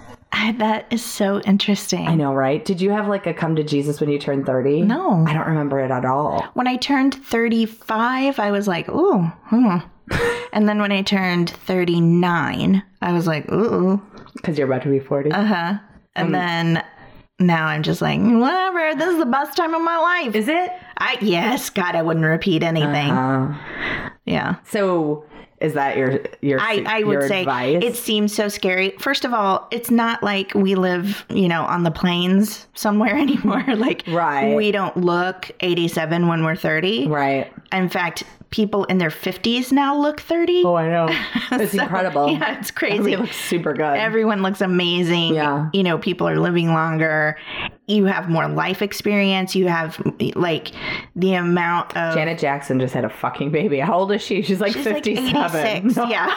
I, that is so interesting. I know, right? Did you have like a come to Jesus when you turned thirty? No. I don't remember it at all. When I turned thirty-five, I was like, ooh, hmm. And then when I turned thirty-nine, I was like, ooh. Because you're about to be forty. Uh-huh. And um, then now I'm just like, whatever. This is the best time of my life. Is it? I Yes. God, I wouldn't repeat anything. Uh-huh. Yeah. So is that your your I, I your would say advice? It seems so scary. First of all, it's not like we live, you know, on the plains somewhere anymore. Like, right. We don't look eighty-seven when we're thirty. Right. In fact, people in their fifties now look thirty. Oh, I know. It's so, incredible. Yeah, it's crazy. Everybody looks super good. Everyone looks amazing. Yeah. You know, people are living longer. You have more life experience. You have, like, the amount of... Janet Jackson just had a fucking baby. How old is she? She's like She's fifty-seven. Like eighty-six. No. Yeah.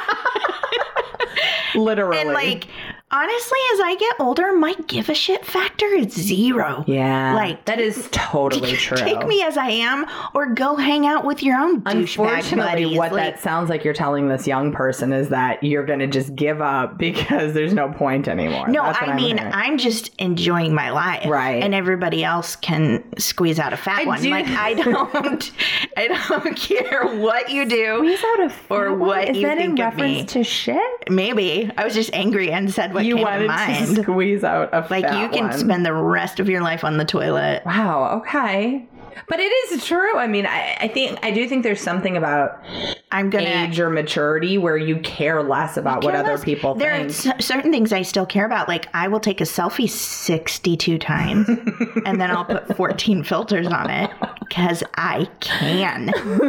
Literally. And, like... Honestly, as I get older, my give a shit factor is zero. Yeah. Like, that is totally true. Take me as I am or go hang out with your own douchebag Unfortunately, buddies. what like, that sounds like you're telling this young person is that you're going to just give up because there's no point anymore. No, That's what I I'm mean, hearing. I'm just enjoying my life. Right. And everybody else can squeeze out a fat I one. do. Like, I don't, I don't care what you do. Squeeze out a fat or what one? Is you that think in of reference me. to shit? Maybe. I was just angry and said what you came wanted to mind. to squeeze out a Like, fat you can one. spend the rest of your life on the toilet. Wow, okay. But it is true. I mean, I, I think I do think there's something about I'm gonna age or maturity where you care less about what other people there think. There are c- certain things I still care about. Like, I will take a selfie sixty-two times and then I'll put fourteen filters on it because I can.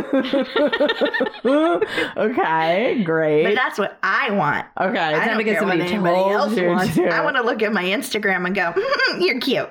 Okay, great. But that's what I want. Okay, it's I time don't to get care what somebody anybody told else you wants. to. I want to look at my Instagram and go, mm, you're cute.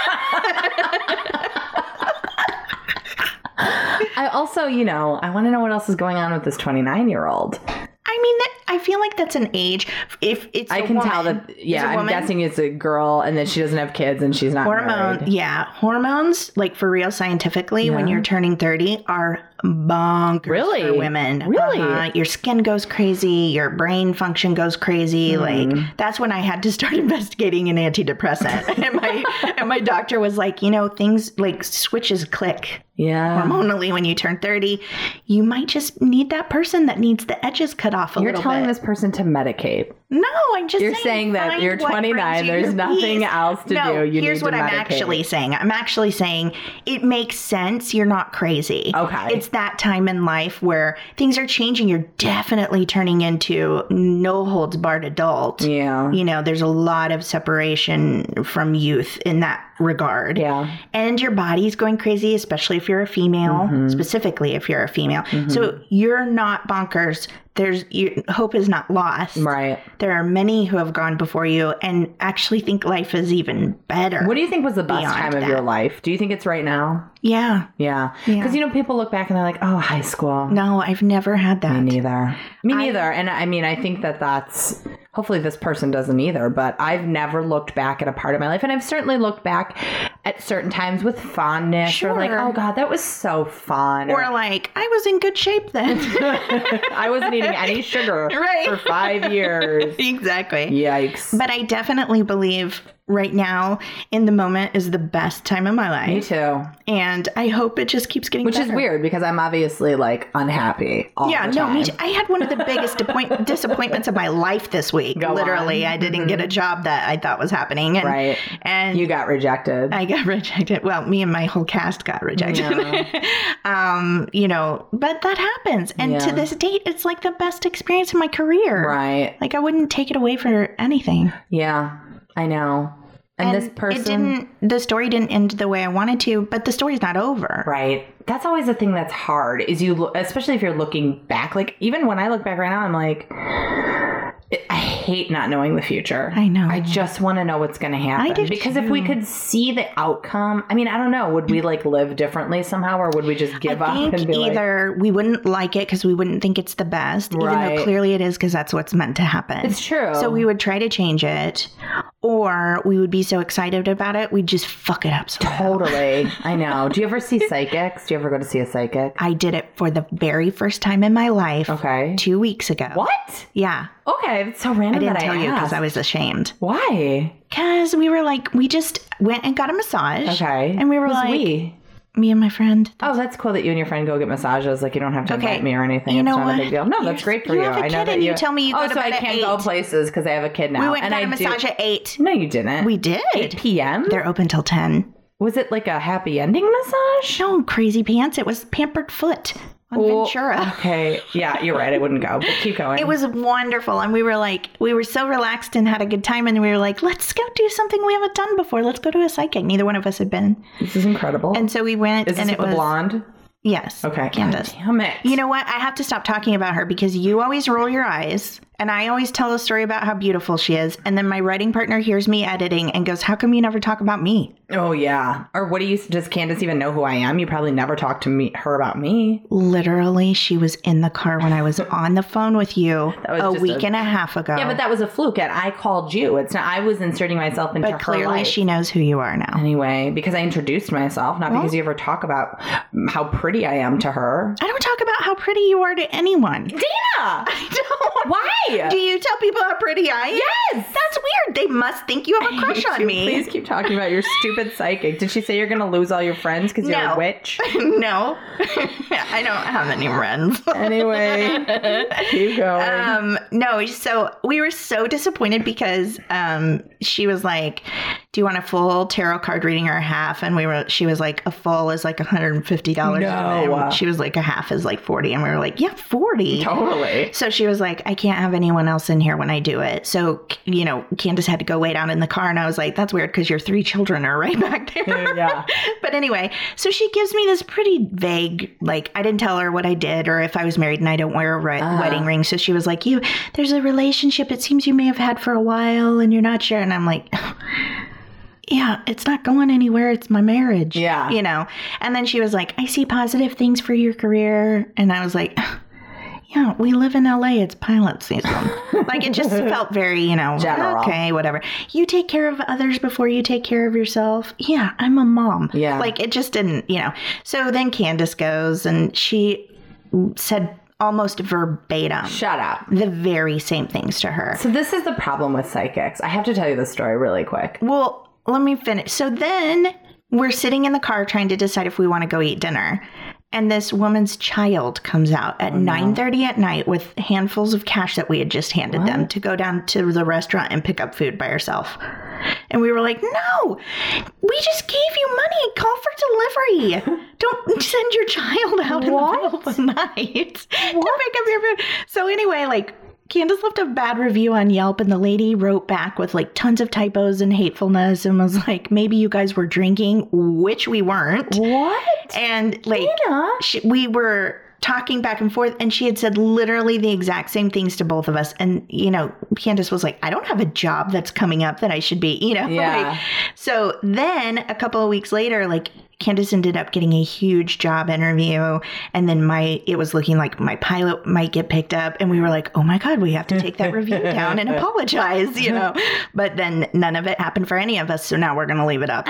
I also, you know, I want to know what else is going on with this twenty-nine-year-old. I mean, that, I feel like that's an age. If it's I a can woman, tell that, yeah, it's a I'm woman, guessing it's a girl and that she doesn't have kids and she's not hormone, married. yeah, hormones, like for real scientifically, Yeah. when you're turning thirty, are bonkers Really? for women. Really? Uh-huh. Your skin goes crazy, your brain function goes crazy. Mm. Like, that's when I had to start investigating an antidepressant. and my and my doctor was like, you know, things like switches click. Yeah. Hormonally, when you turn thirty, you might just need that person that needs the edges cut off a You're little telling bit. this person to medicate. No, I'm just You're saying, saying that find you're what brings twenty-nine, you there's your nothing peace. else to no, do. You here's need what to I'm medicate. actually saying. I'm actually saying it makes sense. You're not crazy. Okay. It's that time in life where things are changing. You're definitely turning into no holds barred adult. Yeah. You know, there's a lot of separation from youth in that regard. Yeah. And your body's going crazy, especially if you're a female, Mm-hmm. specifically if you're a female. So you're not bonkers. There's your, hope is not lost. Right. There are many who have gone before you and actually think life is even better. What do you think was the best Beyond time of that. your life? Do you think it's right now? Yeah. Yeah. Yeah. Because, you know, people look back and they're like, oh, high school. No, I've never had that. Me neither. Me I- neither. And I mean, I think that that's, hopefully this person doesn't either, but I've never looked back at a part of my life. And I've certainly looked back at certain times with fondness or like, Sure. oh God, that was so fun. Or like, I was in good shape then. I wasn't eating any sugar Right. for five years. Exactly. Yikes. But I definitely believe right now in the moment is the best time of my life. Me too. And I hope it just keeps getting Which better. is weird because I'm obviously like unhappy all Yeah, the no, time. me too. I had one of the biggest disappoint- disappointments of my life this week. Go Literally, on. I didn't get a job that I thought was happening. And, Right. And You got rejected. I got rejected. Well, me and my whole cast got rejected. um, you know, but that happens. And Yeah. to this date, it's like the best experience of my career. Right. Like I wouldn't take it away for anything. Yeah, I know. And, this person. It didn't, the story didn't end the way I wanted to, but the story's not over. Right. That's always the thing that's hard is you, lo- especially if you're looking back. Like even when I look back right now, I'm like, I hate not knowing the future. I know. I just want to know what's going to happen. I do because if we too. could see the outcome, I mean, I don't know. Would we like live differently somehow, or would we just give I up think and be like, either we wouldn't like it because we wouldn't think it's the best, even Right. though clearly it is because that's what's meant to happen. it's true. So we would try to change it, or we would be so excited about it, we'd just fuck it up. Somehow. Totally. I know. Do you ever see psychics? Do you ever go to see a psychic? I did it for the very first time in my life Okay. two weeks ago. What? Yeah. Okay. It's so random I didn't that tell I you because asked. I was ashamed. Why? Because we were like, we just went and got a massage. Okay. And we were Who's like, we? me and my friend. Oh, that's cool that you and your friend go get massages. Like you don't have to Okay. invite me or anything. You it's know not what? a big deal. No, You're- that's great for you you. have a I know kid that and you tell me you oh, go to so bed I at can't go eight. places because I have a kid now. We went and, and got a I do- massage at eight. No, you didn't. We did. eight p.m. They're open till ten. Was it like a happy ending massage? No, crazy pants. It was Pampered Foot on Well, Ventura. Okay. Yeah, you're right. I wouldn't go. But keep going. It was wonderful. And we were like, we were so relaxed and had a good time. And we were like, let's go do something we haven't done before. Let's go to a psychic. Neither one of us had been. This is incredible. And so we went. is this and with it was the blonde? Yes. Okay. Candace. God damn it. You know what? I have to stop talking about her because you always roll your eyes and I always tell a story about how beautiful she is. And then my writing partner hears me editing and goes, how come you never talk about me? Oh yeah. Or what do you? Does Candace even know who I am? You probably never talked to me her about me. Literally, she was in the car when I was on the phone with you That was a just week a- and a half ago. Yeah, but that was a fluke. And I called you. It's not. I was inserting myself into But her clearly life. she knows who you are now. Anyway, because I introduced myself, not because you ever talk about how pretty I am to her. I don't talk about how pretty you are to anyone. Dana! I don't. Why? Do you tell people how pretty I am? Yes! That's weird. They must think you have a crush on me. Please keep talking about your stupid psychic. Did she say you're going to lose all your friends because you're No. a witch? No. I don't have any friends. Anyway, keep going. Um, no, so we were so disappointed because um, she was like, do you want a full tarot card reading or a half? And we were, she was like, a full is like one hundred fifty dollars. No. And she was like, a half is like forty. And we were like, yeah, forty. Totally. So she was like, I can't have anyone else in here when I do it. So, you know, Candace had to go wait out in the car. And I was like, that's weird because your three children are right back there. Yeah. But anyway, so she gives me this pretty vague, like, I didn't tell her what I did or if I was married and I don't wear a re- uh. wedding ring. So she was like, you, there's a relationship it seems you may have had for a while and you're not sure. And I'm like, yeah, it's not going anywhere. It's my marriage. Yeah. You know? And then she was like, I see positive things for your career. And I was like, yeah, we live in L A. It's pilot season. Like, it just felt very, you know, general. Okay, whatever. You take care of others before you take care of yourself. Yeah, I'm a mom. Yeah. Like, it just didn't, you know. So then Candace goes and she said almost verbatim. Shut up. The very same things to her. So this is the problem with psychics. I have to tell you this story really quick. Well, let me finish. So then we're sitting in the car trying to decide if we want to go eat dinner. And this woman's child comes out at oh, no. nine thirty at night with handfuls of cash that we had just handed what? them to go down to the restaurant and pick up food by herself. And we were like, no, we just gave you money. Call for delivery. Don't send your child out in the middle of the night to pick up your food. So anyway, like, Candace left a bad review on Yelp and the lady wrote back with like tons of typos and hatefulness and was like, maybe you guys were drinking, which we weren't. What? And like, she, we were talking back and forth and she had said literally the exact same things to both of us. And, you know, Candace was like, I don't have a job that's coming up that I should be, you know. Yeah. Like, so then a couple of weeks later, like, Candace ended up getting a huge job interview. And then my, it was looking like my pilot might get picked up. And we were like, oh my God, we have to take that review down and apologize, you know. But then none of it happened for any of us. So now we're going to leave it up.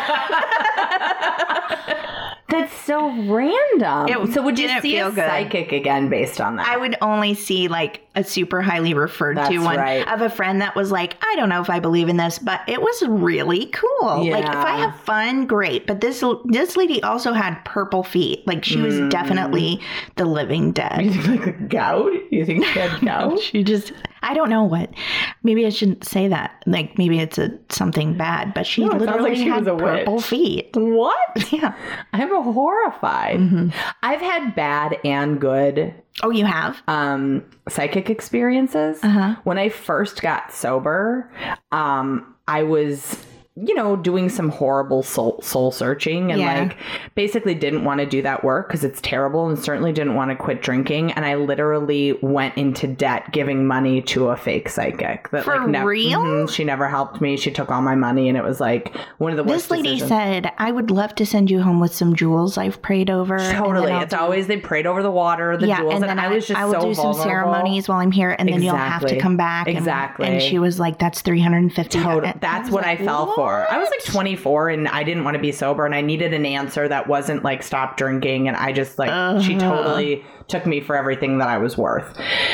That's so random. It so would you see a good. psychic again based on that? I would only see like a super highly referred That's to one right. of a friend that was like, I don't know if I believe in this, but it was really cool. Yeah. Like if I have fun, great. But this this lady also had purple feet. Like she was mm. definitely the living dead. You think like a gout? You think she had gout? She just, I don't know what. Maybe I shouldn't say that. Like maybe it's a something bad, but she no, literally like she had was a purple witch. feet. What? Yeah. I'm horrified. Mm-hmm. I've had bad and good Oh, you have? Um, psychic experiences. Uh-huh. When I first got sober, um, I was, you know, doing some horrible soul, soul searching and yeah. like basically didn't want to do that work because it's terrible and certainly didn't want to quit drinking. And I literally went into debt giving money to a fake psychic. That, For like, ne- real? Mm-hmm, she never helped me. She took all my money and it was like one of the worst This lady decisions. said, I would love to send you home with some jewels I've prayed over. Totally. It's do- always they prayed over the water, the yeah, jewels. And and then I, I was just I will so do some vulnerable. ceremonies while I'm here and then exactly. you'll have to come back. And, Exactly. And she was like, that's three hundred fifty dollars. Total. That's I what like, I fell what? for. I was like twenty-four and I didn't want to be sober and I needed an answer that wasn't like stop drinking. And I just like, uh-huh. she totally took me for everything that I was worth.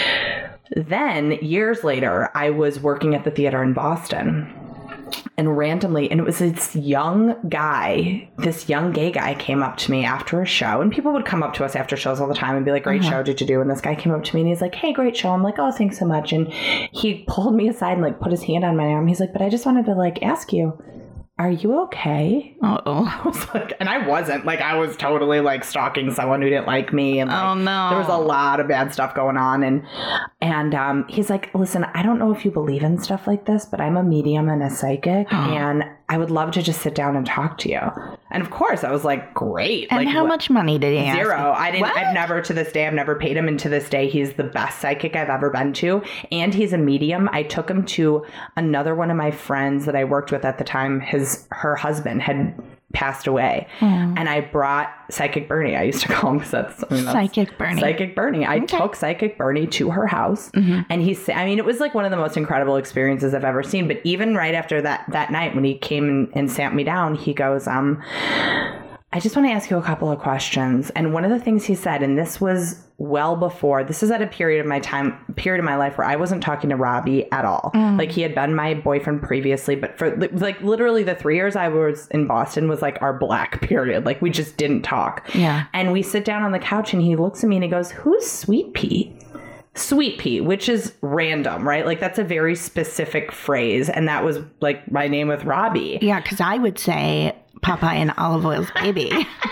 Then years later, I was working at the theater in Boston. And randomly, and it was this young guy, this young gay guy came up to me after a show. And people would come up to us after shows all the time and be like, great uh-huh. show, did you do? And this guy came up to me and he's like, hey, great show. I'm like, oh, thanks so much. And he pulled me aside and like put his hand on my arm. He's like, but I just wanted to like ask you, are you okay? Uh-oh. I was like, and I wasn't. Like, I was totally, like, stalking someone who didn't like me. And, like, oh, no. there was a lot of bad stuff going on. And, and um, he's like, listen, I don't know if you believe in stuff like this, but I'm a medium and a psychic. and I would love to just sit down and talk to you. And, of course, I was like, great. And like, how what? much money did he ask? Zero. I didn't, what? I've never, to this day, I've never paid him. And to this day, he's the best psychic I've ever been to. And he's a medium. I took him to another one of my friends that I worked with at the time. His, her husband had passed away. Mm. And I brought Psychic Bernie. I used to call him because that's, I mean, that's Psychic Bernie. Psychic Bernie. I okay. took Psychic Bernie to her house. Mm-hmm. And he said, I mean, it was like one of the most incredible experiences I've ever seen. But even right after that, that night when he came and, and sat me down, he goes, um, I just want to ask you a couple of questions. And one of the things he said, and this was well before, this is at a period of my time, period of my life where I wasn't talking to Robbie at all. Mm. Like he had been my boyfriend previously, but for like literally the three years I was in Boston was like our black period. Like we just didn't talk. Yeah. And we sit down on the couch and he looks at me and he goes, who's Sweet Pea? Sweet pea, which is random, right? Like that's a very specific phrase. And that was like my name with Robbie. Yeah, because I would say Popeye and Olive Oil's baby.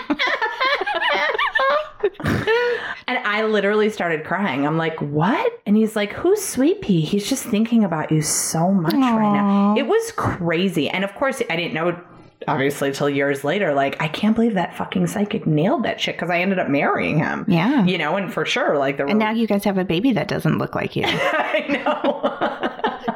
And I literally started crying. I'm like, what? And he's like, who's Sweet Pea? He's just thinking about you so much Aww. right now. It was crazy. And of course, I didn't know, obviously, till years later, like, I can't believe that fucking psychic nailed that shit because I ended up marrying him. Yeah. You know, and for sure, like, the. And now you guys have a baby that doesn't look like you. I know.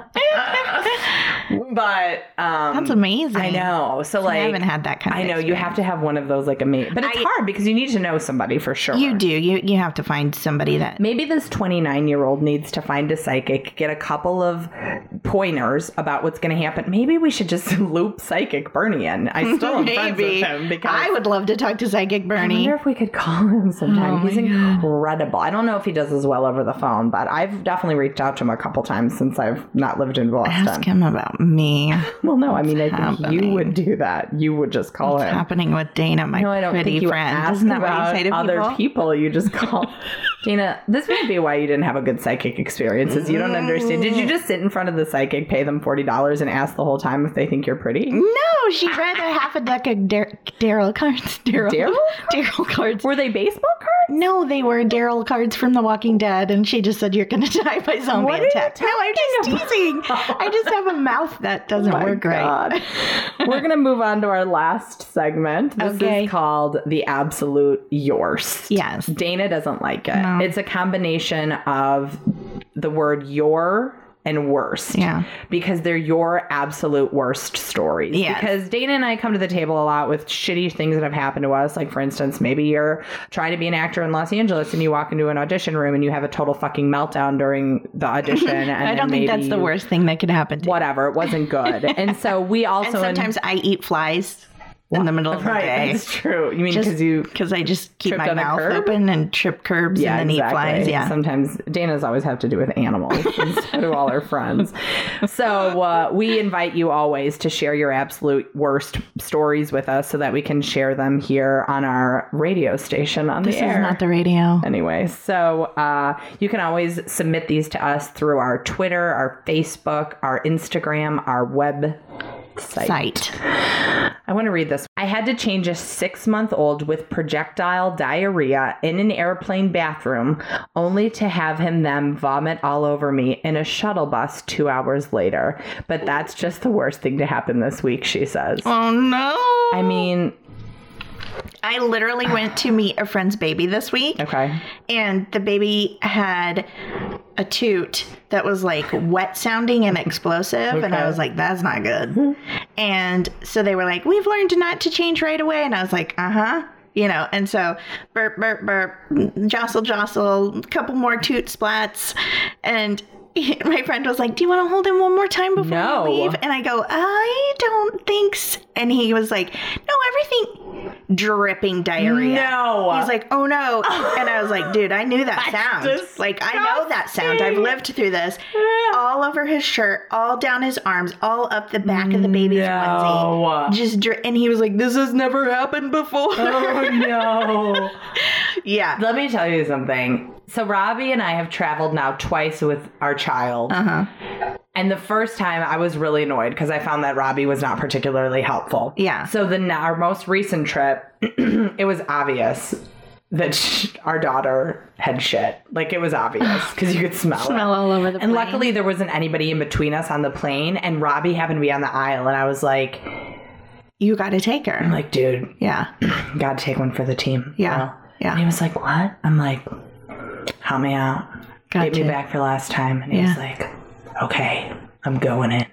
But um, that's amazing. I know. So like, I haven't had that kind of. I know experience. you have to have one of those like amazing, but it's I, hard because you need to know somebody for sure. You do. You you have to find somebody that. Maybe this twenty-nine year old needs to find a psychic, get a couple of pointers about what's going to happen. Maybe we should just loop Psychic Bernie in. I still am friends with him because I would love to talk to Psychic Bernie. I wonder if we could call him sometime. Oh He's incredible. I don't know if he does as well over the phone, but I've definitely reached out to him a couple times since I've not lived in Boston. Ask him about me. Well, no, I mean, I think happening? you would do that. You would just call What's him. happening with Dana, my No, I don't pretty think you friend? ask Isn't that what about you say to other people? people. You just call. Dana, this might be why you didn't have a good psychic experiences. You don't understand. Did you just sit in front of the psychic, pay them forty dollars, and ask the whole time if they think you're pretty? No, she read a half a deck of Dar- Daryl cards. Daryl? Daryl? Daryl cards. Were they baseball cards? No, they were Daryl cards from The Walking Dead, and she just said, "You're going to die by zombie What are you attack." No, I'm just talking teasing. I just have a mouth that doesn't Oh my work God. right. We're going to move on to our last segment. This Okay. is called The Absolute Yours. Yes. Dana doesn't like it. No. It's a combination of the word your and worst. Yeah. Because they're your absolute worst stories. Yes. Because Dana and I come to the table a lot with shitty things that have happened to us. Like, for instance, maybe you're trying to be an actor in Los Angeles and you walk into an audition room and you have a total fucking meltdown during the audition. And I then don't think maybe that's the you- worst thing that could happen to you. Whatever. It wasn't good. And so we also... And sometimes I eat flies in the middle of the Right, day. that's true. You mean because Just you... because I just keep tripped my on a mouth curb? open and trip curbs Yeah, and then exactly. eat flies. Yeah. Sometimes Dana's always have to do with animals instead of all her friends. So uh, we invite you always to share your absolute worst stories with us so that we can share them here on our radio station on This the air. is not the radio. Anyway, so uh, you can always submit these to us through our Twitter, our Facebook, our Instagram, our web site. Site. I want to read this. I had to change a six-month-old with projectile diarrhea in an airplane bathroom, only to have him then vomit all over me in a shuttle bus two hours later. But that's just the worst thing to happen this week, she says. Oh no. I mean... I literally went to meet a friend's baby this week. Okay. And the baby had a toot that was like wet sounding and explosive. Okay. And I was like, that's not good. And so they were like, we've learned not to change right away. And I was like, uh-huh. You know, and so burp, burp, burp, jostle, jostle, couple more toot splats. And my friend was like, do you want to hold him one more time before No. you leave? And I go, I don't think so. And he was like, no, everything dripping diarrhea. No. He's like, oh no. And I was like, dude, I knew that sound. disgusting. Like, I know that sound. I've lived through this. All over his shirt, all down his arms, all up the back of the baby's No. onesie. Just dri- and he was like, this has never happened before. Oh, no. Yeah. Let me tell you something. So Robbie and I have traveled now twice with our child. Uh-huh. And the first time I was really annoyed because I found that Robbie was not particularly helpful. Yeah. So the our most recent trip, it was obvious that sh- our daughter had shit. Like, it was obvious because you could smell, Smell it. all over the And plane. luckily there wasn't anybody in between us on the plane. And Robbie happened to be on the aisle. And I was like, You got to take I'm her. like, dude, Yeah. gotta take one for the team. Yeah. You know? Yeah. And he was like, what? I'm like, help me out. Get me Gotcha. back for last time. And he Yeah. was like, okay, I'm going in.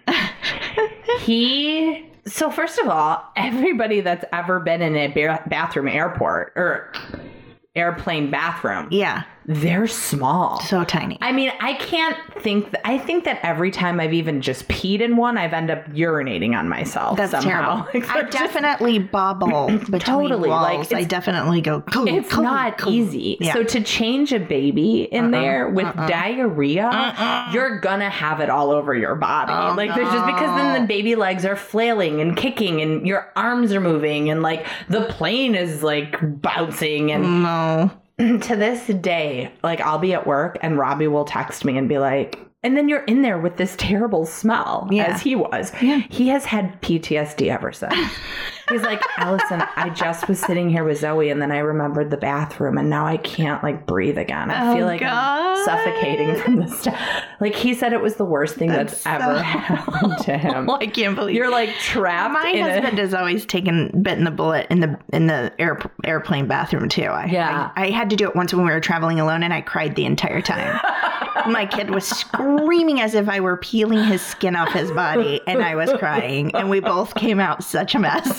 he, so first of all, everybody that's ever been in a ba- bathroom airport or airplane bathroom, Yeah. they're small. So tiny. I mean, I can't think, th- I think that every time I've even just peed in one, I've ended up urinating on myself That's somehow. terrible. Like, I they're just- definitely bobble between Totally, like, walls. I it's- definitely go. It's not easy. Yeah. So to change a baby in Uh-uh, there with uh-uh. diarrhea, Uh-uh. you're gonna have it all over your body. Oh, like there's just because then the baby legs are flailing and kicking and your arms are moving and like the plane is like bouncing and No. to this day, like I'll be at work and Robbie will text me and be like, and then you're in there with this terrible smell, yeah. as he was. Yeah. He has had P T S D ever since. He's like, Allison, I just was sitting here with Zoe and then I remembered the bathroom and now I can't like breathe again. I oh, feel like God. I'm suffocating from the stuff. Like he said it was the worst thing that's, that's ever so... happened to him. I can't believe you're like trapped. My in husband a... has always taken bitten the bullet in the in the air, airplane bathroom too. I, yeah. I, I had to do it once when we were traveling alone and I cried the entire time. My kid was screaming as if I were peeling his skin off his body and I was crying and we both came out such a mess.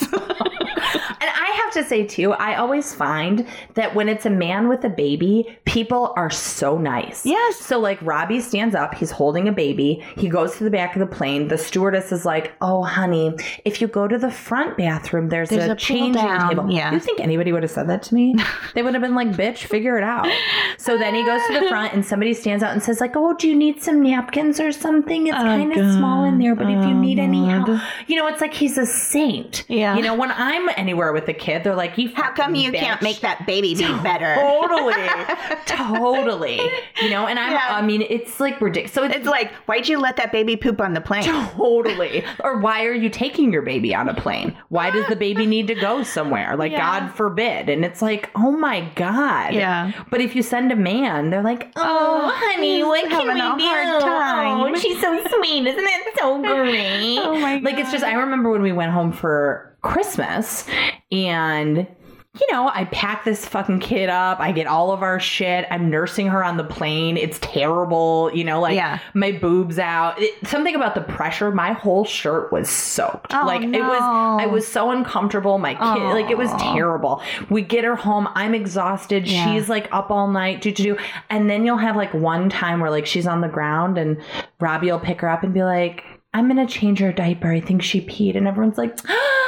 And I have to say, too, I always find that when it's a man with a baby, people are so nice. Yes. So, like, Robbie stands up. He's holding a baby. He goes to the back of the plane. The stewardess is like, oh, honey, if you go to the front bathroom, there's, there's a, a changing table. Yeah. You think anybody would have said that to me? They would have been like, bitch, figure it out. So then he goes to the front and somebody stands out and says, like, oh, do you need some napkins or something? It's oh, kind of small in there, but oh, if you need any help. You know, it's like he's a saint. Yeah. You know, when I'm anywhere with a kid, they're like, you how come you bitch. can't make that baby be better? Totally. Totally. You know, and I'm, yeah. I mean, it's like ridiculous. So it's, it's like, why'd you let that baby poop on the plane? Totally. Or why are you taking your baby on a plane? Why does the baby need to go somewhere? Like, yeah. God forbid. And it's like, oh my God. Yeah. But if you send a man, they're like, oh, oh honey, what can we do? Hard time. Oh, she's so sweet. Isn't it so great? Oh my God. Like, it's just, I remember when we went home for Christmas and, you know, I pack this fucking kid up. I get all of our shit. I'm nursing her on the plane. It's terrible. You know, like yeah. my boobs out. It, something about the pressure. My whole shirt was soaked. Oh, like no. it was, I was so uncomfortable. My kid, oh. like it was terrible. We get her home. I'm exhausted. Yeah. She's like up all night. Do, do, do. And then you'll have like one time where like she's on the ground and Robbie will pick her up and be like, I'm going to change her diaper. I think she peed. And everyone's like,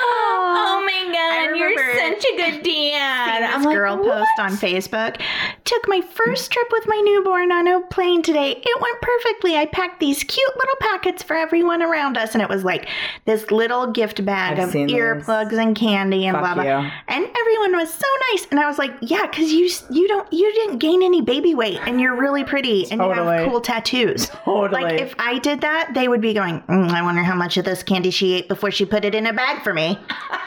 oh my God, you're such a good dad. This I'm girl like, post on Facebook. Took my first trip with my newborn on a plane today. It went perfectly. I packed these cute little packets for everyone around us. And it was like this little gift bag I've of earplugs this. and candy and Fuck blah, blah. You. And everyone was so nice. And I was like, yeah, because you you don't you didn't gain any baby weight and you're really pretty and totally. you have cool tattoos. Totally. Like if I did that, they would be going, mm, I wonder how much of this candy she ate before she put it in a bag for me.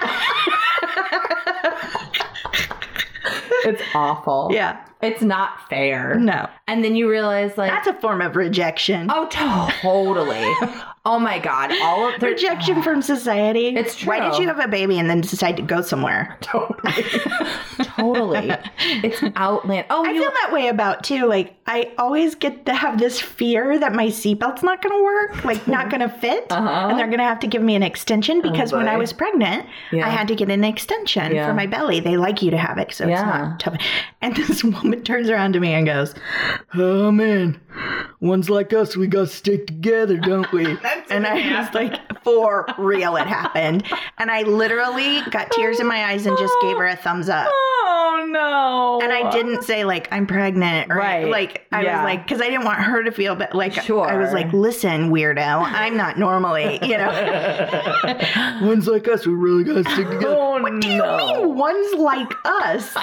It's awful. Yeah. It's not fair. No. And then you realize, like... That's a form of rejection. Oh, totally. Oh, my God. All of the... Rejection from society. It's true. Why did you have a baby and then decide to go somewhere? Totally. Totally. It's outland. Oh, I you... feel that way about, too. Like, I always get to have this fear that my seatbelt's not going to work, like, not going to fit, uh-huh. and they're going to have to give me an extension because oh, when I was pregnant, yeah. I had to get an extension yeah. for my belly. They like you to have it, so yeah. it's not tough. And this woman turns around to me and goes, oh, man, ones like us, we got to stick together, don't we? And I was like, for real, it happened. And I literally got tears in my eyes and just gave her a thumbs up. Oh, no. And I didn't say, like, I'm pregnant. Or, right. like, I yeah. was like, because I didn't want her to feel, but, like, sure. I was like, listen, weirdo, I'm not normally, you know. Ones like us, we really got to stick together. Oh, what do you no. mean, ones like us?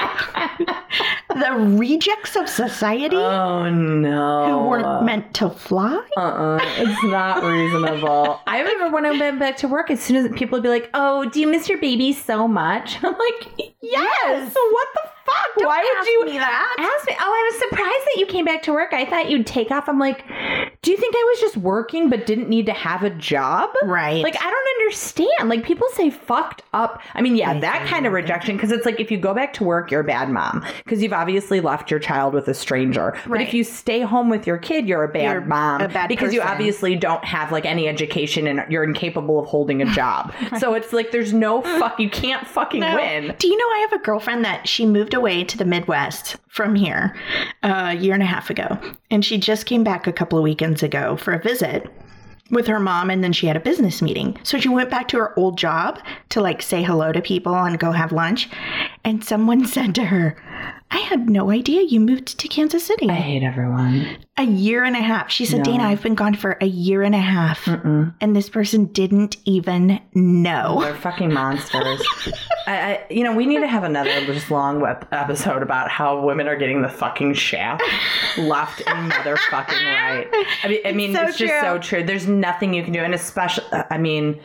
The rejects of society? Oh, no. Who weren't meant to fly? Uh-uh. It's not reasonable. I remember when I went back to work, as soon as people would be like, oh, do you miss your baby so much? I'm like, yes. So what the fuck? Don't Why would ask you me that? ask me? Oh, I was surprised that you came back to work. I thought you'd take off. I'm like, do you think I was just working but didn't need to have a job? Right. Like, I don't understand. Like, people say fucked up. I mean, yeah, I that kind of rejection, because it's like if you go back to work, you're a bad mom because you've obviously left your child with a stranger. But right. if you stay home with your kid, you're a bad You're mom a bad because you person. obviously don't have like any education and you're incapable of holding a job. So it's like there's no fuck. You can't fucking No. win. Do you know I have a girlfriend that she moved away to the Midwest from here uh, a year and a half ago. And she just came back a couple of weekends ago for a visit with her mom, and then she had a business meeting. So she went back to her old job to like say hello to people and go have lunch. And someone said to her, I had no idea you moved to Kansas City. I hate everyone. A year and a half. She said, No. Dana, I've been gone for a year and a half. Mm-mm. And this person didn't even know. They're fucking monsters. I, I, you know, we need to have another just long web episode about how women are getting the fucking shaft left and motherfucking right. I mean, I mean, so it's just true. so true. There's nothing you can do, and especially, I mean.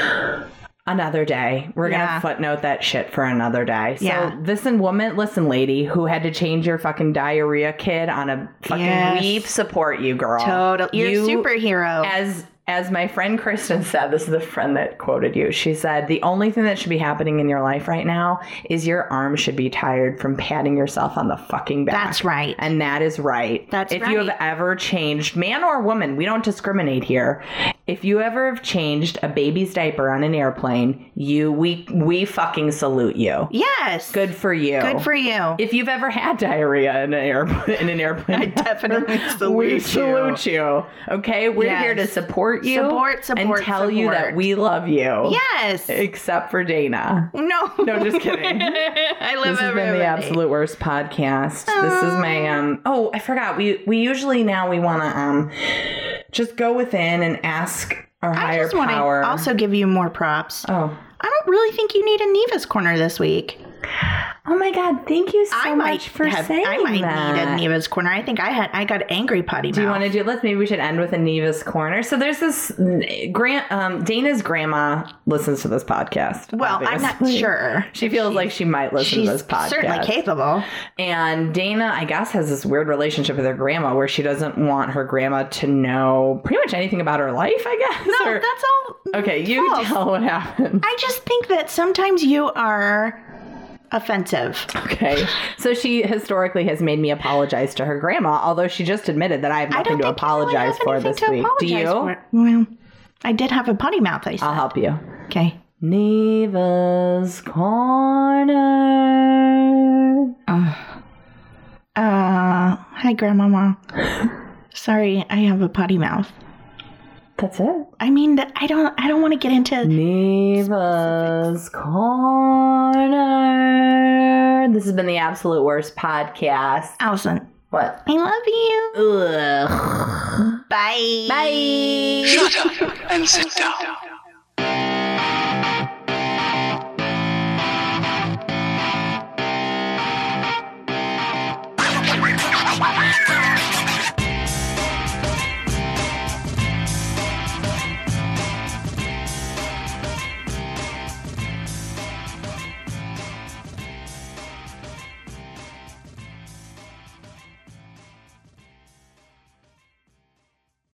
Another day. We're Yeah. going to footnote that shit for another day. So Yeah. listen, woman, listen, lady, who had to change your fucking diarrhea kid on a fucking Yes. we support you, girl. Total. You're You- a superhero. As as my friend Kristen said, this is the friend that quoted you. She said, the only thing that should be happening in your life right now is your arm should be tired from patting yourself on the fucking back. That's right. And that is right. That's if you have right. ever changed, man or woman, we don't discriminate here. If you ever have changed a baby's diaper on an airplane, you we we fucking salute you. Yes. Good for you. Good for you. If you've ever had diarrhea in an airplane, in an airplane, I definitely salute we you. salute you. Okay, we're Yes. here to support you, Support, support, and tell you that support. we love you. Yes. except for Dana. No. No, just kidding. I love This has everybody. been the Absolute Worst podcast. This is my um. Oh, I forgot. We we usually now we want to um, just go within and ask our I higher just want to power. also give you more props. oh. I don't really think you need a Neva's Corner this week. Oh my God! Thank you so I much might for have, saying I might that. need a Neva's Corner. I think I had I got angry potty Do you mouth. want to do? Let's maybe we should end with a Neva's Corner. So there's this grand. Um, Dana's grandma listens to this podcast. Well, I'm not obviously. sure. She feels like she might listen She's to this podcast. certainly capable. And Dana, I guess, has this weird relationship with her grandma where she doesn't want her grandma to know pretty much anything about her life, I guess. No, Or- that's all. okay. You false. tell what happened. I just think that sometimes you are offensive. Okay. So she historically has made me apologize to her grandma, although she just admitted that I have I nothing don't to think you really apologize have for anything this to week. Do you? apologize for. Well, I did have a potty mouth, I said. I'll help you. Okay. Neva's Corner. Uh, uh, hi, Grandmama. Sorry, I have a potty mouth. That's it. I mean, that I don't. I don't want to get into. Neva's Corner. This has been the Absolute Worst podcast. Allison, What? I love you. Ugh. Bye. Bye. Shut up and sit down.